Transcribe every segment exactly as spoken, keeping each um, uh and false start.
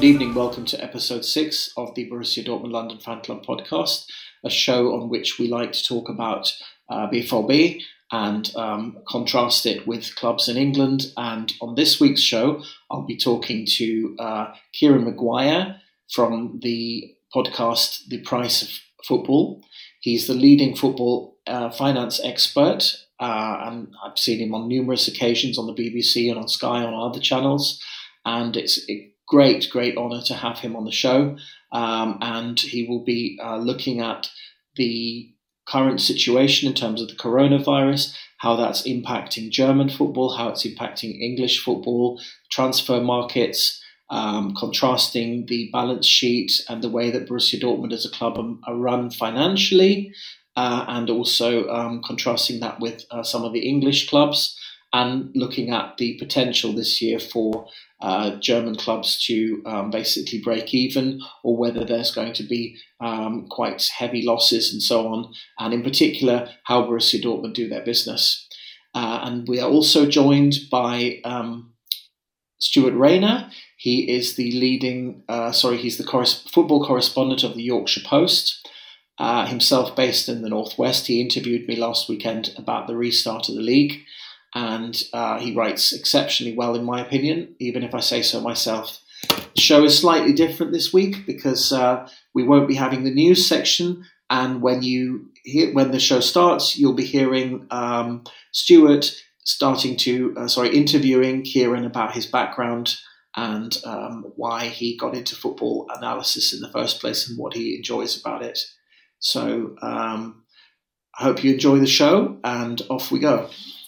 Good evening, welcome to episode six of the Borussia Dortmund London Fan Club podcast, a show on which we like to talk about uh, B F L B and um, contrast it with clubs in England. And on this week's show, I'll be talking to uh, Kieran Maguire from the podcast The Price of Football. He's the leading football uh, finance expert, uh, and I've seen him on numerous occasions on the B B C and on Sky on other channels, and it's a great, great honour to have him on the show. Um, and he will be uh, looking at the current situation in terms of the coronavirus, how that's impacting German football, how it's impacting English football, transfer markets, um, contrasting the balance sheet and the way that Borussia Dortmund as a club are run financially, uh, and also um, contrasting that with uh, some of the English clubs, and looking at the potential this year for uh, German clubs to um, basically break even, or whether there's going to be um, quite heavy losses and so on, and in particular how Borussia Dortmund do their business. Uh, and we are also joined by um, Stuart Rayner. He is the leading, uh, sorry, he's the corres- football correspondent of the Yorkshire Post, uh, himself based in the Northwest. He interviewed me last weekend about the restart of the league. And uh, he writes exceptionally well, in my opinion, even if I say so myself. The show is slightly different this week because uh, we won't be having the news section. And when you hear, when the show starts, you'll be hearing um, Stuart starting to, uh, sorry, interviewing Kieran about his background and um, why he got into football analysis in the first place and what he enjoys about it. So um, I hope you enjoy the show, and off we go.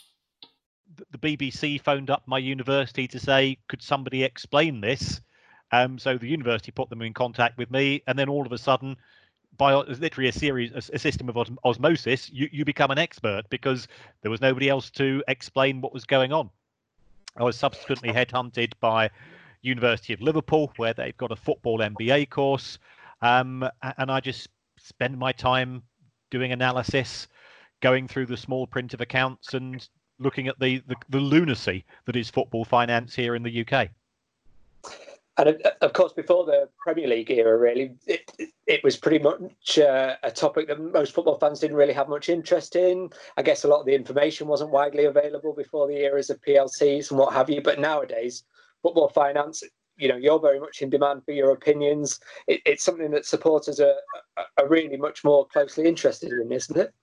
The B B C phoned up my university to say, could somebody explain this? Um, so the university put them in contact with me, and then all of a sudden, by literally a series, a, a system of osmosis, you, you become an expert because there was nobody else to explain what was going on. I was subsequently headhunted by University of Liverpool, where they've got a football M B A course, um, and I just spend my time doing analysis, going through the small print of accounts and looking at the, the, the lunacy that is football finance here in the U K. And of course, before the Premier League era, really, it, it was pretty much uh, a topic that most football fans didn't really have much interest in. I guess a lot of the information wasn't widely available before the eras of P L Cs and what have you. But nowadays, football finance, you know, you're very much in demand for your opinions. It, it's something that supporters are, are really much more closely interested in, isn't it?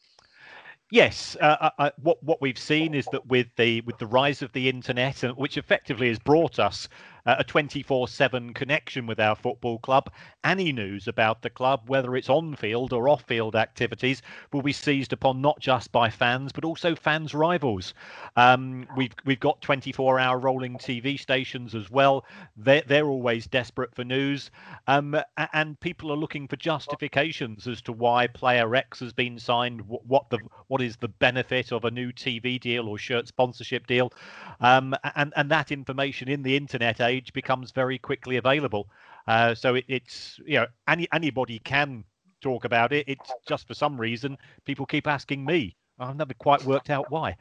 Yes, uh, I, what what we've seen is that with the with the rise of the internet, and which effectively has brought us uh, a twenty-four seven connection with our football club, any news about the club, whether it's on-field or off-field activities, will be seized upon not just by fans but also fans' rivals. Um, we've we've got twenty-four hour rolling T V stations as well. They're they're always desperate for news, um, and people are looking for justifications as to why player X has been signed, what the what is the benefit of a new T V deal or shirt sponsorship deal, um, and and that information in the internet age becomes very quickly available. Uh, so it, it's you know any anybody can talk about it. It's just for some reason people keep asking me. I've never quite worked out why.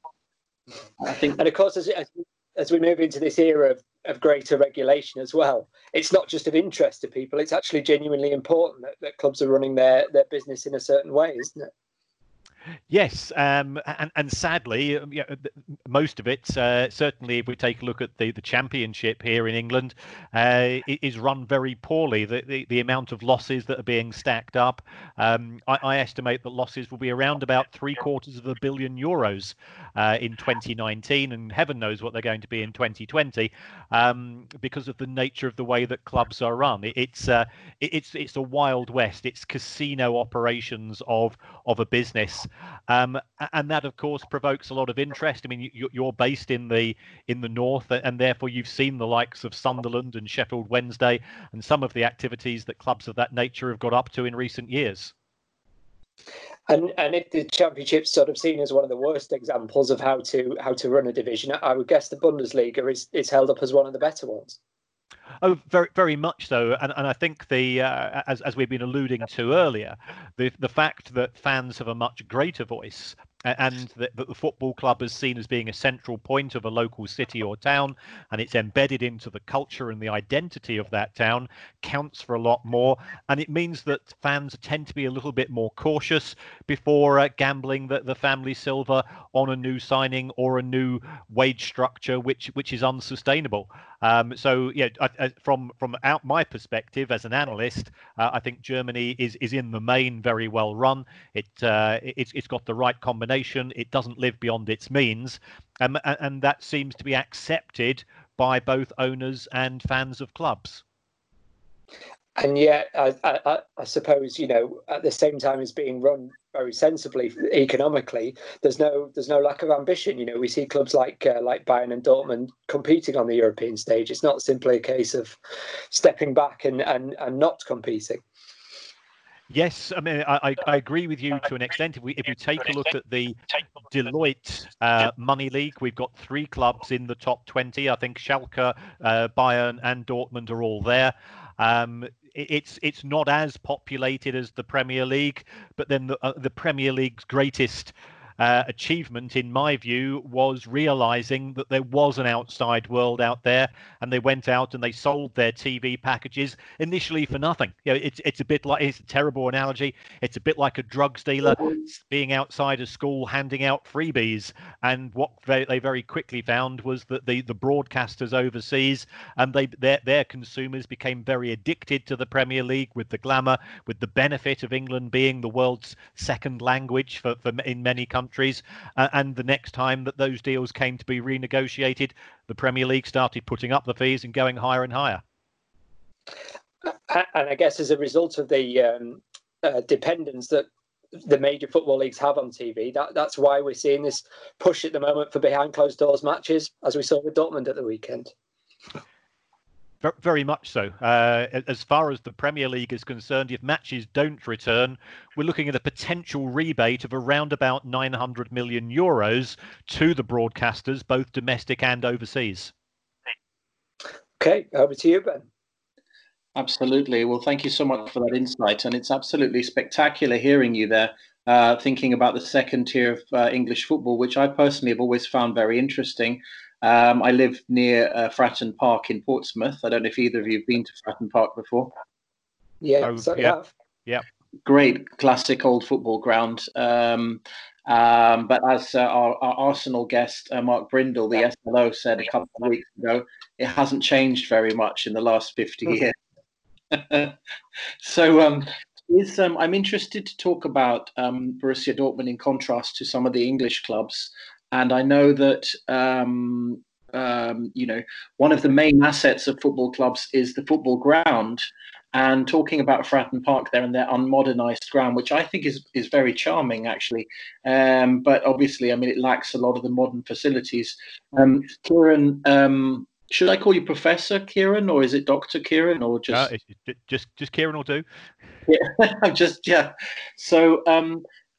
I think, and of course, as as, as we move into this era of, of greater regulation as well, it's not just of interest to people. It's actually genuinely important that, that clubs are running their their business in a certain way, isn't it? Yes, um, and, and sadly, you know, most of it, uh, certainly if we take a look at the, the championship here in England, uh, it is run very poorly. The, the, the amount of losses that are being stacked up, um, I, I estimate that losses will be around about three quarters of a billion euros uh, in twenty nineteen, and heaven knows what they're going to be in twenty twenty, um, because of the nature of the way that clubs are run. It, it's uh, it, it's it's a wild west. It's casino operations of of a business. Um, and that, of course, provokes a lot of interest. I mean, you, you're based in the in the north, and therefore you've seen the likes of Sunderland and Sheffield Wednesday and some of the activities that clubs of that nature have got up to in recent years. And and if the Championship's sort of seen as one of the worst examples of how to how to run a division, I would guess the Bundesliga is is held up as one of the better ones. Oh, very, very much so, and and I think the uh, as as we've been alluding to earlier, the the fact that fans have a much greater voice and that the football club is seen as being a central point of a local city or town, and it's embedded into the culture and the identity of that town, counts for a lot more. And it means that fans tend to be a little bit more cautious before uh, gambling the, the family silver on a new signing or a new wage structure, which which is unsustainable. Um, so, yeah, I, I, from from out my perspective as an analyst, uh, I think Germany is is in the main very well run. It uh, it's it's got the right combination. It doesn't live beyond its means, um, and, and that seems to be accepted by both owners and fans of clubs. And yet, I, I, I suppose, you know, at the same time as being run very sensibly economically, there's no there's no lack of ambition. You know, we see clubs like uh, like Bayern and Dortmund competing on the European stage. It's not simply a case of stepping back and, and, and not competing. Yes, I mean, I, I agree with you to an extent. If we if we take a look at the Deloitte uh, Money League, we've got three clubs in the top twenty. I think Schalke, uh, Bayern, and Dortmund are all there. Um, it's it's not as populated as the Premier League, but then the, uh, the Premier League's greatest uh, achievement, in my view, was realizing that there was an outside world out there, and they went out and they sold their T V packages initially for nothing. You know, it's it's a bit like, it's a terrible analogy. It's a bit like a drugs dealer being outside a school handing out freebies. And what they, they very quickly found was that the the broadcasters overseas, and they their their consumers became very addicted to the Premier League, with the glamour, with the benefit of England being the world's second language for, for in many countries. Countries, uh, and the next time that those deals came to be renegotiated, the Premier League started putting up the fees and going higher and higher. And I guess as a result of the um, uh, dependence that the major football leagues have on T V, that, that's why we're seeing this push at the moment for behind closed doors matches, as we saw with Dortmund at the weekend. Very much so. Uh, as far as the Premier League is concerned, if matches don't return, we're looking at a potential rebate of around about nine hundred million euros to the broadcasters, both domestic and overseas. Okay, over to you, Ben. Absolutely. Well, thank you so much for that insight. And it's absolutely spectacular hearing you there, uh, thinking about the second tier of uh, English football, which I personally have always found very interesting. Um, I live near uh, Fratton Park in Portsmouth. I don't know if either of you have been to Fratton Park before. Yeah, oh, so yeah, have. Yeah. Great classic old football ground. Um, um, but as uh, our, our Arsenal guest, uh, Mark Brindle, the S L O, said a couple of weeks ago, it hasn't changed very much in the last fifty years. so um, is, um, I'm interested to talk about um, Borussia Dortmund in contrast to some of the English clubs. And I know that, um, um, you know, one of the main assets of football clubs is the football ground. And talking about Fratton Park there and their unmodernized ground, which I think is, is very charming, actually. Um, but obviously, I mean, it lacks a lot of the modern facilities. Um, Kieran, um, should I call you Professor Kieran, or is it Doctor Kieran, or just... Uh, just, just Kieran will do. Yeah, just, yeah. So... Um,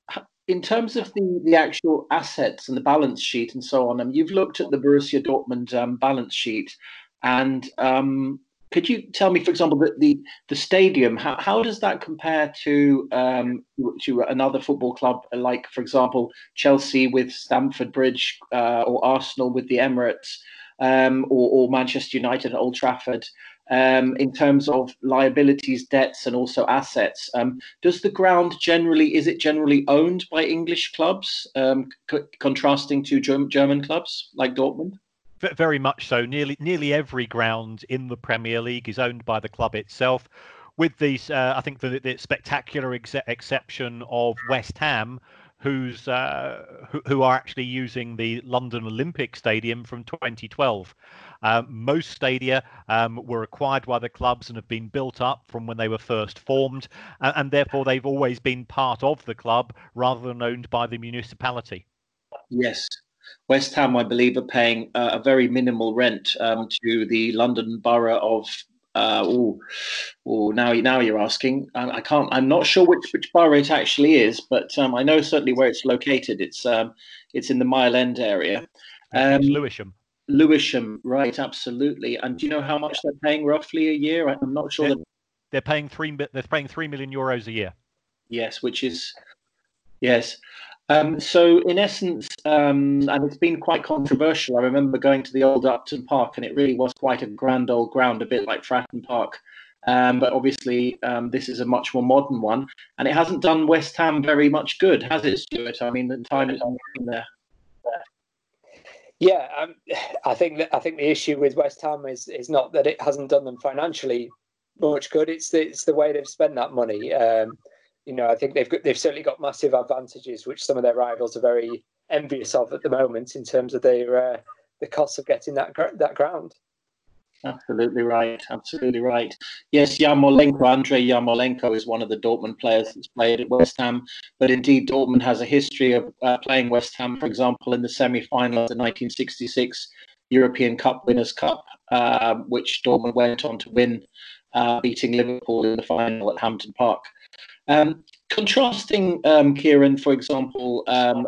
in terms of the, the actual assets and the balance sheet and so on, um, you've looked at the Borussia Dortmund um, balance sheet, and um, could you tell me, for example, the the, the stadium? How, how does that compare to um, to another football club like, for example, Chelsea with Stamford Bridge, uh, or Arsenal with the Emirates, um, or, or Manchester United at Old Trafford? Um, in terms of liabilities, debts, and also assets, um, does the ground generally, is it generally owned by English clubs, um, c- contrasting to German, German clubs like Dortmund? Very much so. Nearly, nearly every ground in the Premier League is owned by the club itself, with these, uh, I think, the, the spectacular ex- exception of West Ham, who's uh, who, who are actually using the London Olympic Stadium from twenty twelve. Um, most stadia um, were acquired by the clubs and have been built up from when they were first formed, and, and therefore they've always been part of the club rather than owned by the municipality. Yes. West Ham, I believe, are paying uh, a very minimal rent um, to the London Borough of. Uh, oh, oh, now, now you're asking. I, I can't. I'm not sure which, which borough it actually is, but um, I know certainly where it's located. It's um, it's in the Mile End area. Um, it's Lewisham. Lewisham, right? Absolutely. And do you know how much they're paying roughly a year? I'm not sure. They're, that... they're paying three. They're paying three million euros a year. Yes, which is yes. Um, so, in essence, um, and it's been quite controversial. I remember going to the old Upton Park, and it really was quite a grand old ground, a bit like Fratton Park. Um, but obviously, um, this is a much more modern one, and it hasn't done West Ham very much good, has it, Stuart? I mean, the time it's been there. Yeah, um, I think that I think the issue with West Ham is is not that it hasn't done them financially much good. It's the it's the way they've spent that money. Um, you know, I think they've got, they've certainly got massive advantages, which some of their rivals are very envious of at the moment in terms of their uh, the costs of getting that that ground. Absolutely right. Absolutely right. Yes, Yarmolenko, Andrei Yarmolenko is one of the Dortmund players that's played at West Ham. But indeed, Dortmund has a history of uh, playing West Ham, for example, in the semi-final of the nineteen sixty-six European Cup Winners' Cup, uh, which Dortmund went on to win, uh, beating Liverpool in the final at Hampden Park. Um, contrasting, um, Kieran, for example, um,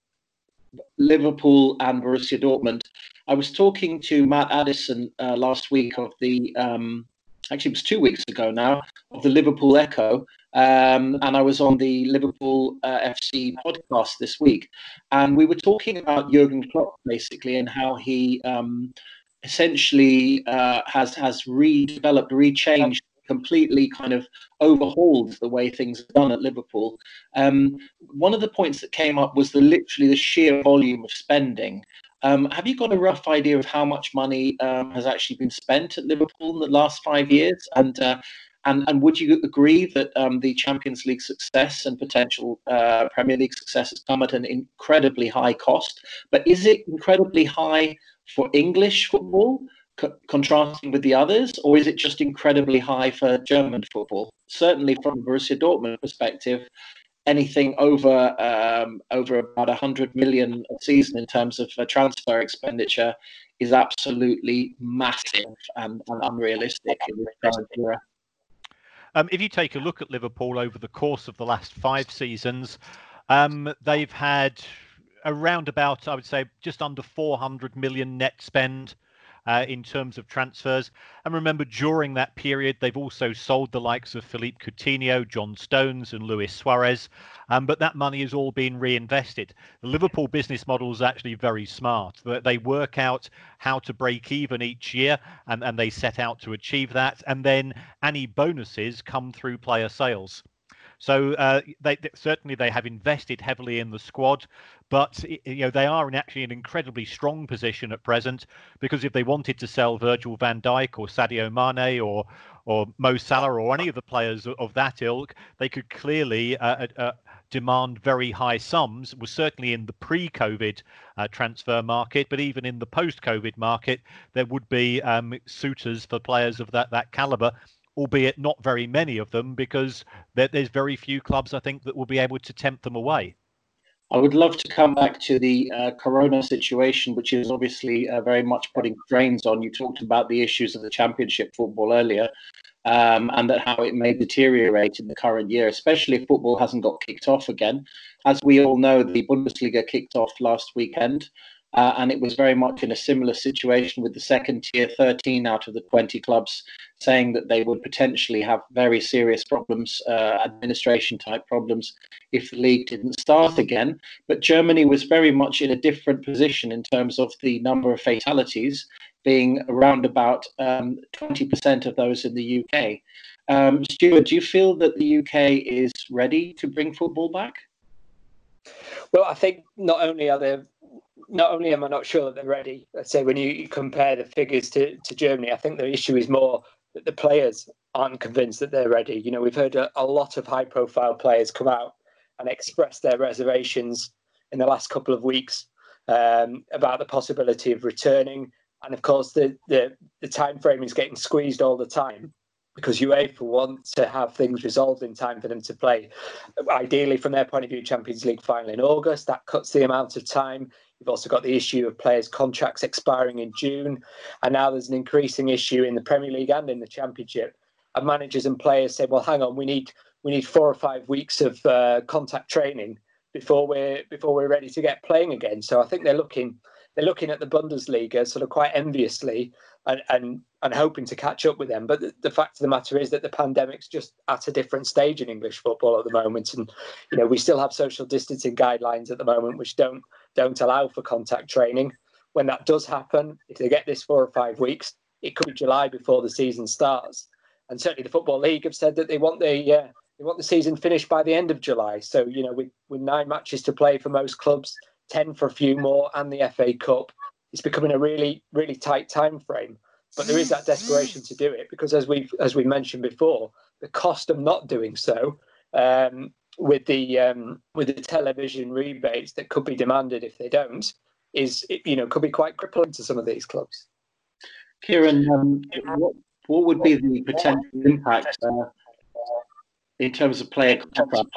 Liverpool and Borussia Dortmund. I was talking to Matt Addison uh, last week of the, um, actually it was two weeks ago now, of the Liverpool Echo, um, and I was on the Liverpool uh, F C podcast this week, and we were talking about Jurgen Klopp basically and how he um, essentially uh, has has redeveloped, rechanged, completely kind of overhauled the way things are done at Liverpool. Um, one of the points that came up was the literally the sheer volume of spending. Um, have you got a rough idea of how much money um, has actually been spent at Liverpool in the last five years? And uh, and and would you agree that um, the Champions League success and potential uh, Premier League success has come at an incredibly high cost? But is it incredibly high for English football, co- contrasting with the others, or is it just incredibly high for German football? Certainly, from a Borussia Dortmund perspective, anything over um, over about a hundred million a season in terms of uh, transfer expenditure is absolutely massive and, and unrealistic in this current era. Um, if you take a look at Liverpool over the course of the last five seasons, um, they've had around about, I would say, just under four hundred million net spend uh, in terms of transfers. And remember, during that period, they've also sold the likes of Philippe Coutinho, John Stones and Luis Suarez. Um, but that money has all been reinvested. The Liverpool business model is actually very smart. They work out how to break even each year, and, and they set out to achieve that. And then any bonuses come through player sales. So uh, they, they certainly they have invested heavily in the squad, but you know they are in actually an incredibly strong position at present, because if they wanted to sell Virgil van Dijk or Sadio Mane or or Mo Salah or any of the players of that ilk, they could clearly uh, uh, demand very high sums. Was certainly in the pre-COVID uh, transfer market, but even in the post-COVID market, there would be um, suitors for players of that that caliber, albeit not very many of them, because there, there's very few clubs, I think, that will be able to tempt them away. I would love to come back to the uh, Corona situation, which is obviously uh, very much putting strains on. You talked about the issues of the Championship football earlier, um, and that how it may deteriorate in the current year, especially if football hasn't got kicked off again. As we all know, the Bundesliga kicked off last weekend. Uh, and it was very much in a similar situation with the second tier, thirteen out of the twenty clubs saying that they would potentially have very serious problems, uh, administration type problems, if the league didn't start again. But Germany was very much in a different position in terms of the number of fatalities, being around about um, twenty percent of those in the U K. Um, Stuart, do you feel that the U K is ready to bring football back? Well, I think not only are they Not only am I not sure that they're ready, let's say when you compare the figures to, to Germany, I think the issue is more that the players aren't convinced that they're ready. You know, we've heard a, a lot of high profile players come out and express their reservations in the last couple of weeks um, about the possibility of returning. And of course, the, the, the time frame is getting squeezed all the time, because UEFA want to have things resolved in time for them to play. Ideally, from their point of view, Champions League final in August. That cuts the amount of time. You've also got the issue of players' contracts expiring in June. And now there's an increasing issue in the Premier League and in the Championship. And managers and players say, well, hang on, we need we need four or five weeks of uh, contact training before we're before we're ready to get playing again. So I think they're looking they're looking at the Bundesliga sort of quite enviously, and, and and hoping to catch up with them. But the, the fact of the matter is that the pandemic's just at a different stage in English football at the moment. And, you know, we still have social distancing guidelines at the moment, which don't don't allow for contact training. When that does happen, if they get this four or five weeks, it could be July before the season starts. And certainly the Football League have said that they want the uh, they want the season finished by the end of July. So, you know, with, with nine matches to play for most clubs, ten for a few more, and the F A Cup, it's becoming a really, really tight time frame. But there is that desperation to do it because, as we as we mentioned before, the cost of not doing so, um, with the um, with the television rebates that could be demanded if they don't, is you know could be quite crippling to some of these clubs. Kieran, um, what what would be the potential impact uh, in terms of player contracts?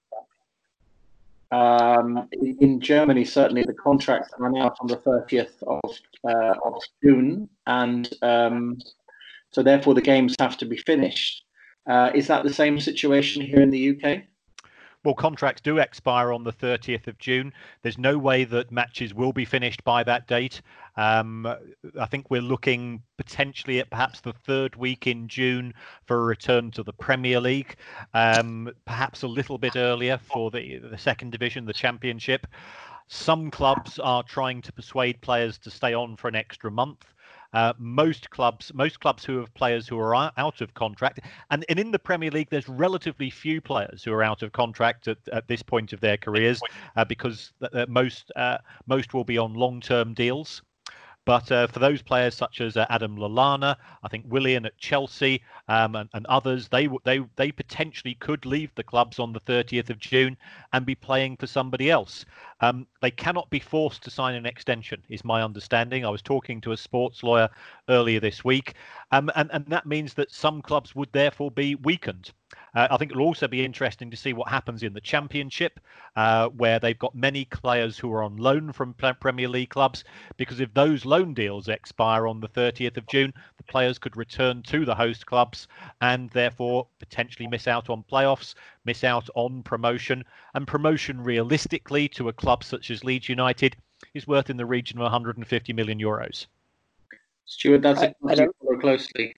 Um, in Germany, certainly the contracts run out on the thirtieth of, uh, of June, and um, so therefore the games have to be finished. Uh, is that the same situation here in the U K? Well, contracts do expire on the thirtieth of June. There's no way that matches will be finished by that date. Um, I think we're looking potentially at perhaps the third week in June for a return to the Premier League, um, perhaps a little bit earlier for the, the second division, the Championship. Some clubs are trying to persuade players to stay on for an extra month. Uh, most clubs, most clubs who have players who are out of contract, and, and in the Premier League, there's relatively few players who are out of contract at, at this point of their careers, uh, because uh, most uh, most will be on long-term deals. But uh, for those players such as uh, Adam Lallana, I think Willian at Chelsea, um, and, and others, they they they potentially could leave the clubs on the thirtieth of June and be playing for somebody else. Um, they cannot be forced to sign an extension, is my understanding. I was talking to a sports lawyer earlier this week, um, and, and that means that some clubs would therefore be weakened. Uh, I think it'll also be interesting to see what happens in the Championship, uh, where they've got many players who are on loan from Premier League clubs, because if those loan deals expire on the thirtieth of June, the players could return to the host clubs and therefore potentially miss out on playoffs, miss out on promotion. And promotion realistically to a club such as Leeds United is worth in the region of one hundred fifty million euros. Stuart, that's a question you follow closely.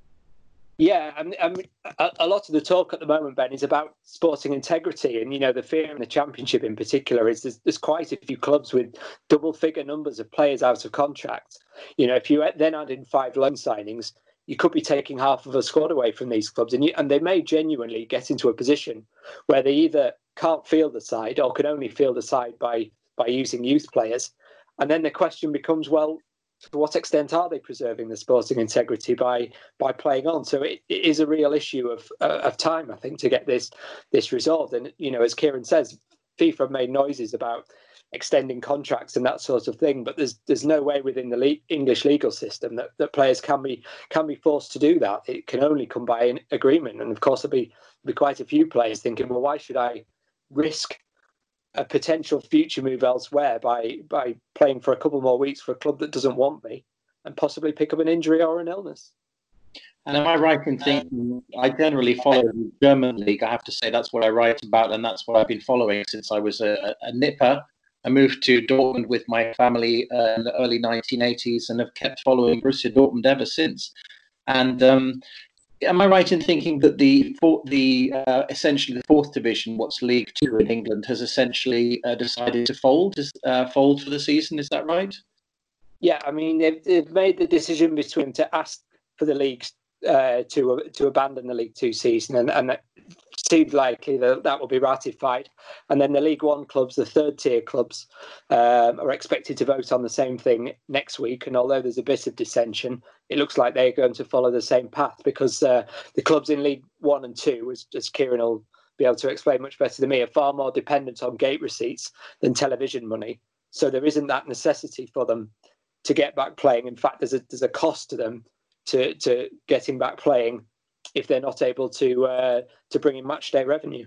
Yeah, I mean, I mean, a, a lot of the talk at the moment, Ben, is about sporting integrity. And, you know, the fear in the Championship in particular is there's, there's quite a few clubs with double figure numbers of players out of contract. You know, if you then add in five loan signings, you could be taking half of a squad away from these clubs. And, you, and they may genuinely get into a position where they either can't field the side or can only field the side by, by using youth players. And then the question becomes, well, to what extent are they preserving the sporting integrity by by playing on? So it, it is a real issue of uh, of time, I think, to get this this resolved. And, you know, as Kieran says, FIFA have made noises about extending contracts and that sort of thing, but there's there's no way within the le- English legal system that, that players can be can be forced to do that. It can only come by an agreement. And of course, there'll be, there'll be quite a few players thinking, well, why should I risk a potential future move elsewhere by by playing for a couple more weeks for a club that doesn't want me and possibly pick up an injury or an illness? And am I right in thinking, I generally follow the German league, I have to say that's what I write about, and that's what I've been following since I was a, a nipper. I moved to Dortmund with my family uh, in the early nineteen eighties and have kept following Borussia Dortmund ever since. And um, am I right in thinking that the the uh, essentially the fourth division, what's League Two in England, has essentially uh, decided to fold uh, fold for the season? Is that right? Yeah, I mean they've, they've made the decision between to ask for the leagues uh, to uh, to abandon the League Two season, and and it seems likely that that will be ratified. And then the League One clubs, the third tier clubs, um, are expected to vote on the same thing next week. And although there's a bit of dissension, it looks like they're going to follow the same path, because uh, the clubs in League One and Two, as, as Kieran will be able to explain much better than me, are far more dependent on gate receipts than television money. So there isn't that necessity for them to get back playing. In fact, there's a there's a cost to them to to getting back playing if they're not able to uh, to bring in match day revenue.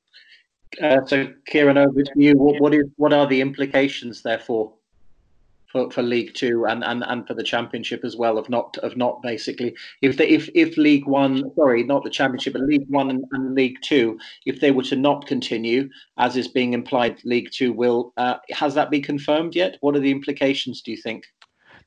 Uh, so, Kieran, over to you. What, what is what are the implications, therefore, for, for League Two and, and, and for the Championship as well? Of not of not basically if they if if League One, sorry, not the Championship, but League One and, and League Two, if they were to not continue, as is being implied, League Two will. Uh, has that been confirmed yet? What are the implications, do you think?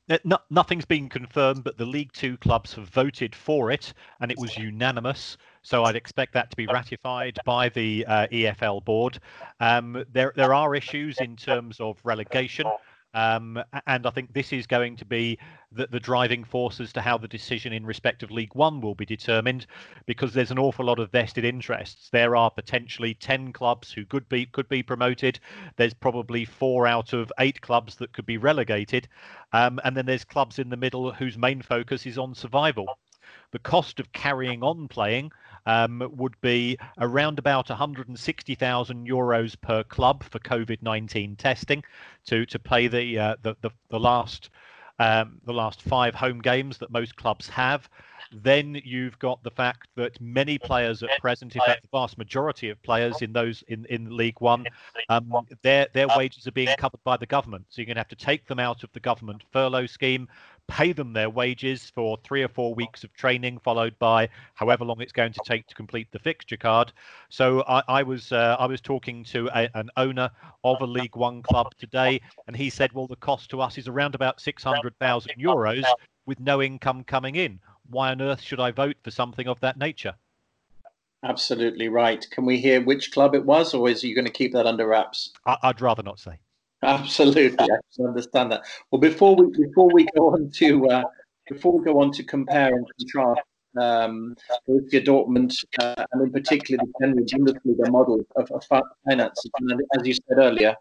No, nothing's been confirmed, but the League Two clubs have voted for it, and it was unanimous. So I'd expect that to be ratified by the uh, E F L board. Um, there, there are issues in terms of relegation. Um, and I think this is going to be the, the driving force as to how the decision in respect of League One will be determined, because there's an awful lot of vested interests. There are potentially ten clubs who could be could be promoted. There's probably four out of eight clubs that could be relegated. Um, and then there's clubs in the middle whose main focus is on survival. The cost of carrying on playing um, would be around about one hundred sixty thousand euros per club for COVID nineteen testing to to play the uh, the, the the last um, the last five home games that most clubs have. Then you've got the fact that many players at present, in fact, the vast majority of players in those in, in League One, um, their their wages are being covered by the government. So you're going to have to take them out of the government furlough scheme, pay them their wages for three or four weeks of training, followed by however long it's going to take to complete the fixture card. So I, I was uh, I was talking to a, an owner of a League One club today, and he said, well, the cost to us is around about six hundred thousand euros with no income coming in. Why on earth should I vote for something of that nature? Absolutely right. Can we hear which club it was, or is you going to keep that under wraps? I, I'd rather not say. Absolutely, I can understand that. Well, before we before we go on to uh, before we go on to compare and contrast um, Borussia Dortmund uh, and in particular the general Bundesliga model of, of finances, and as you said earlier,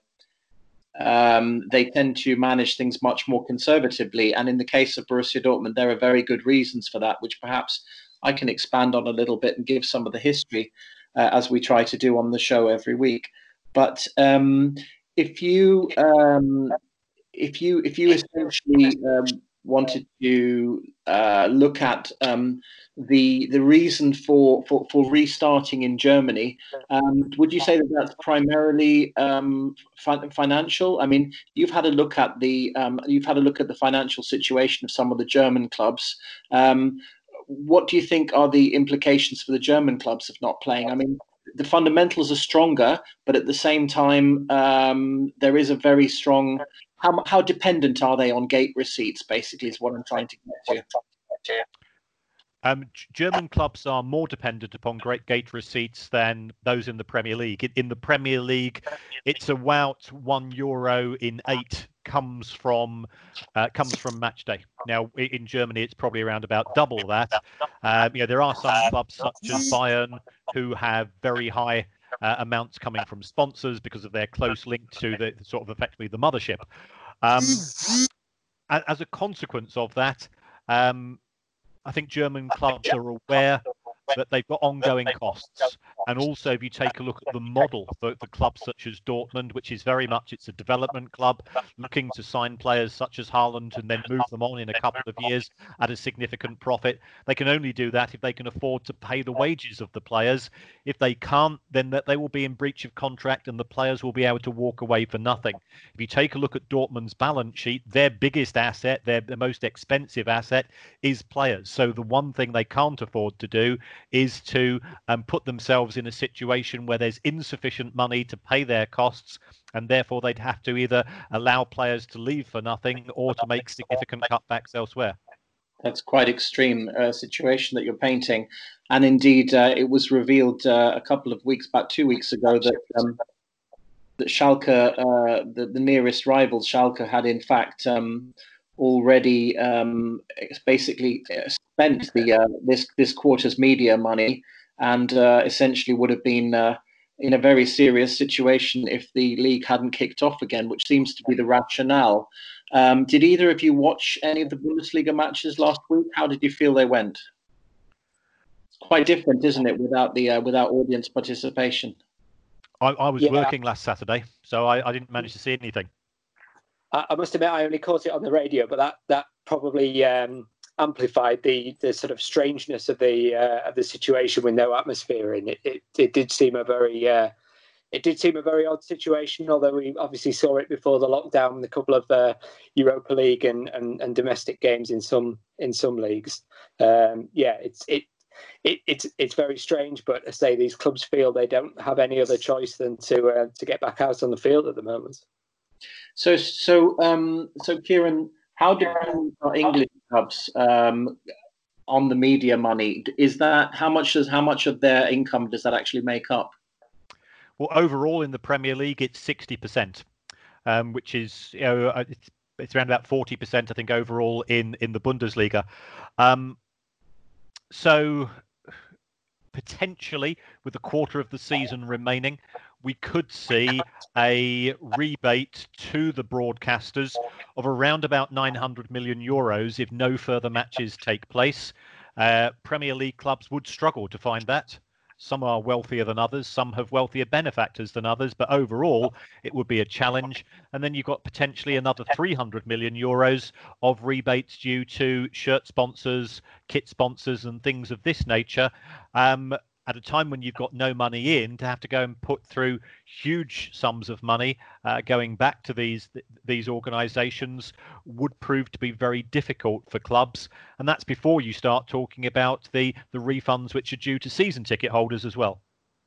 um, they tend to manage things much more conservatively. And in the case of Borussia Dortmund, there are very good reasons for that, which perhaps I can expand on a little bit and give some of the history uh, as we try to do on the show every week. But um, if you um, if you if you essentially um, wanted to uh, look at um, the the reason for, for, for restarting in Germany, um, would you say that that's primarily um, fi- financial? I mean, you've had a look at the um, you've had a look at the financial situation of some of the German clubs. Um, what do you think are the implications for the German clubs of not playing? I mean, the fundamentals are stronger, but at the same time, um, there is a very strong. How how dependent are they on gate receipts? Basically, is what I'm trying to get to. Um, German clubs are more dependent upon great gate receipts than those in the Premier League. In, in the Premier League, it's about one euro in eight comes from uh, comes from match day. Now, in Germany, it's probably around about double that. Um, you know, there are some clubs such as Bayern who have very high uh, amounts coming from sponsors because of their close link to the sort of effectively the mothership. Um, as a consequence of that, um, I think German clubs are aware that they've got ongoing costs. And also, if you take a look at the model for the clubs such as Dortmund, which is very much, it's a development club looking to sign players such as Haaland and then move them on in a couple of years at a significant profit. They can only do that if they can afford to pay the wages of the players. If they can't, then that they will be in breach of contract and the players will be able to walk away for nothing. If you take a look at Dortmund's balance sheet, their biggest asset, their, their most expensive asset is players. So the one thing they can't afford to do is to um, put themselves in a situation where there's insufficient money to pay their costs, and therefore they'd have to either allow players to leave for nothing or to make significant cutbacks elsewhere. That's quite extreme uh, situation that you're painting. And indeed, uh, it was revealed uh, a couple of weeks, about two weeks ago, that um, that Schalke, uh, the, the nearest rivals, Schalke, had in fact um, already um, basically spent the uh, this this quarter's media money, and uh, essentially would have been uh, in a very serious situation if the league hadn't kicked off again, which seems to be the rationale. Um, did either of you watch any of the Bundesliga matches last week? How did you feel they went? It's quite different, isn't it, without the uh, without audience participation? I, I was yeah. working last Saturday, so I, I didn't manage to see anything. I must admit, I only caught it on the radio, but that that probably um, amplified the the sort of strangeness of the uh, of the situation with no atmosphere in it. It, it did seem a very uh, it did seem a very odd situation. Although we obviously saw it before the lockdown, a couple of uh, Europa League and, and, and domestic games in some in some leagues. Um, yeah, it's it. It, it's it's very strange, but I say these clubs feel they don't have any other choice than to uh, to get back out on the field at the moment. So, so, um, so, Kieran, How dependent are English clubs um, on the media money? Is that how much does how much of their income does that actually make up? Well, overall in the Premier League, it's sixty percent, um, which is you know it's, it's around about forty percent, I think, overall in in the Bundesliga. Um, so potentially, with a quarter of the season remaining, we could see a rebate to the broadcasters of around about nine hundred million euros if no further matches take place. Uh, Premier League clubs would struggle to find that. Some are wealthier than others, some have wealthier benefactors than others, but overall it would be a challenge. And then you've got potentially another three hundred million euros of rebates due to shirt sponsors, kit sponsors and things of this nature. Um, at a time when you've got no money in, to have to go and put through huge sums of money uh, going back to these these organisations would prove to be very difficult for clubs, and that's before you start talking about the the refunds which are due to season ticket holders as well.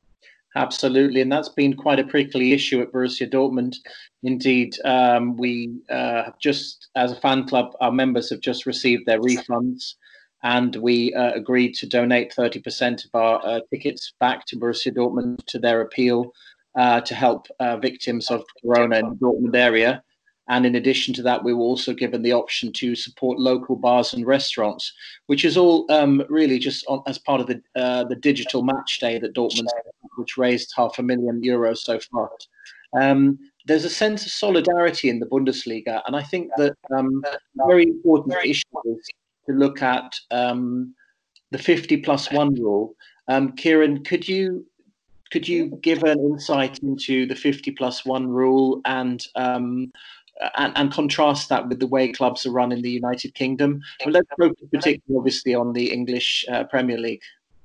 Absolutely, and that's been quite a prickly issue at Borussia Dortmund. Indeed, um, we uh, have just, as a fan club, our members have just received their refunds, and we uh, agreed to donate thirty percent of our uh, tickets back to Borussia Dortmund to their appeal uh, to help uh, victims of Corona in the Dortmund area. And in addition to that, we were also given the option to support local bars and restaurants, which is all um, really just on, as part of the uh, the digital match day that Dortmund, which raised half a million euros so far. Um, there's a sense of solidarity in the Bundesliga, and I think that um, a very important issue is to look at um, the fifty plus one rule. Um, Kieran, could you could you give an insight into the fifty plus one rule and um, and, and contrast that with the way clubs are run in the United Kingdom? Well, let's focus particularly, obviously, on the English uh, Premier League.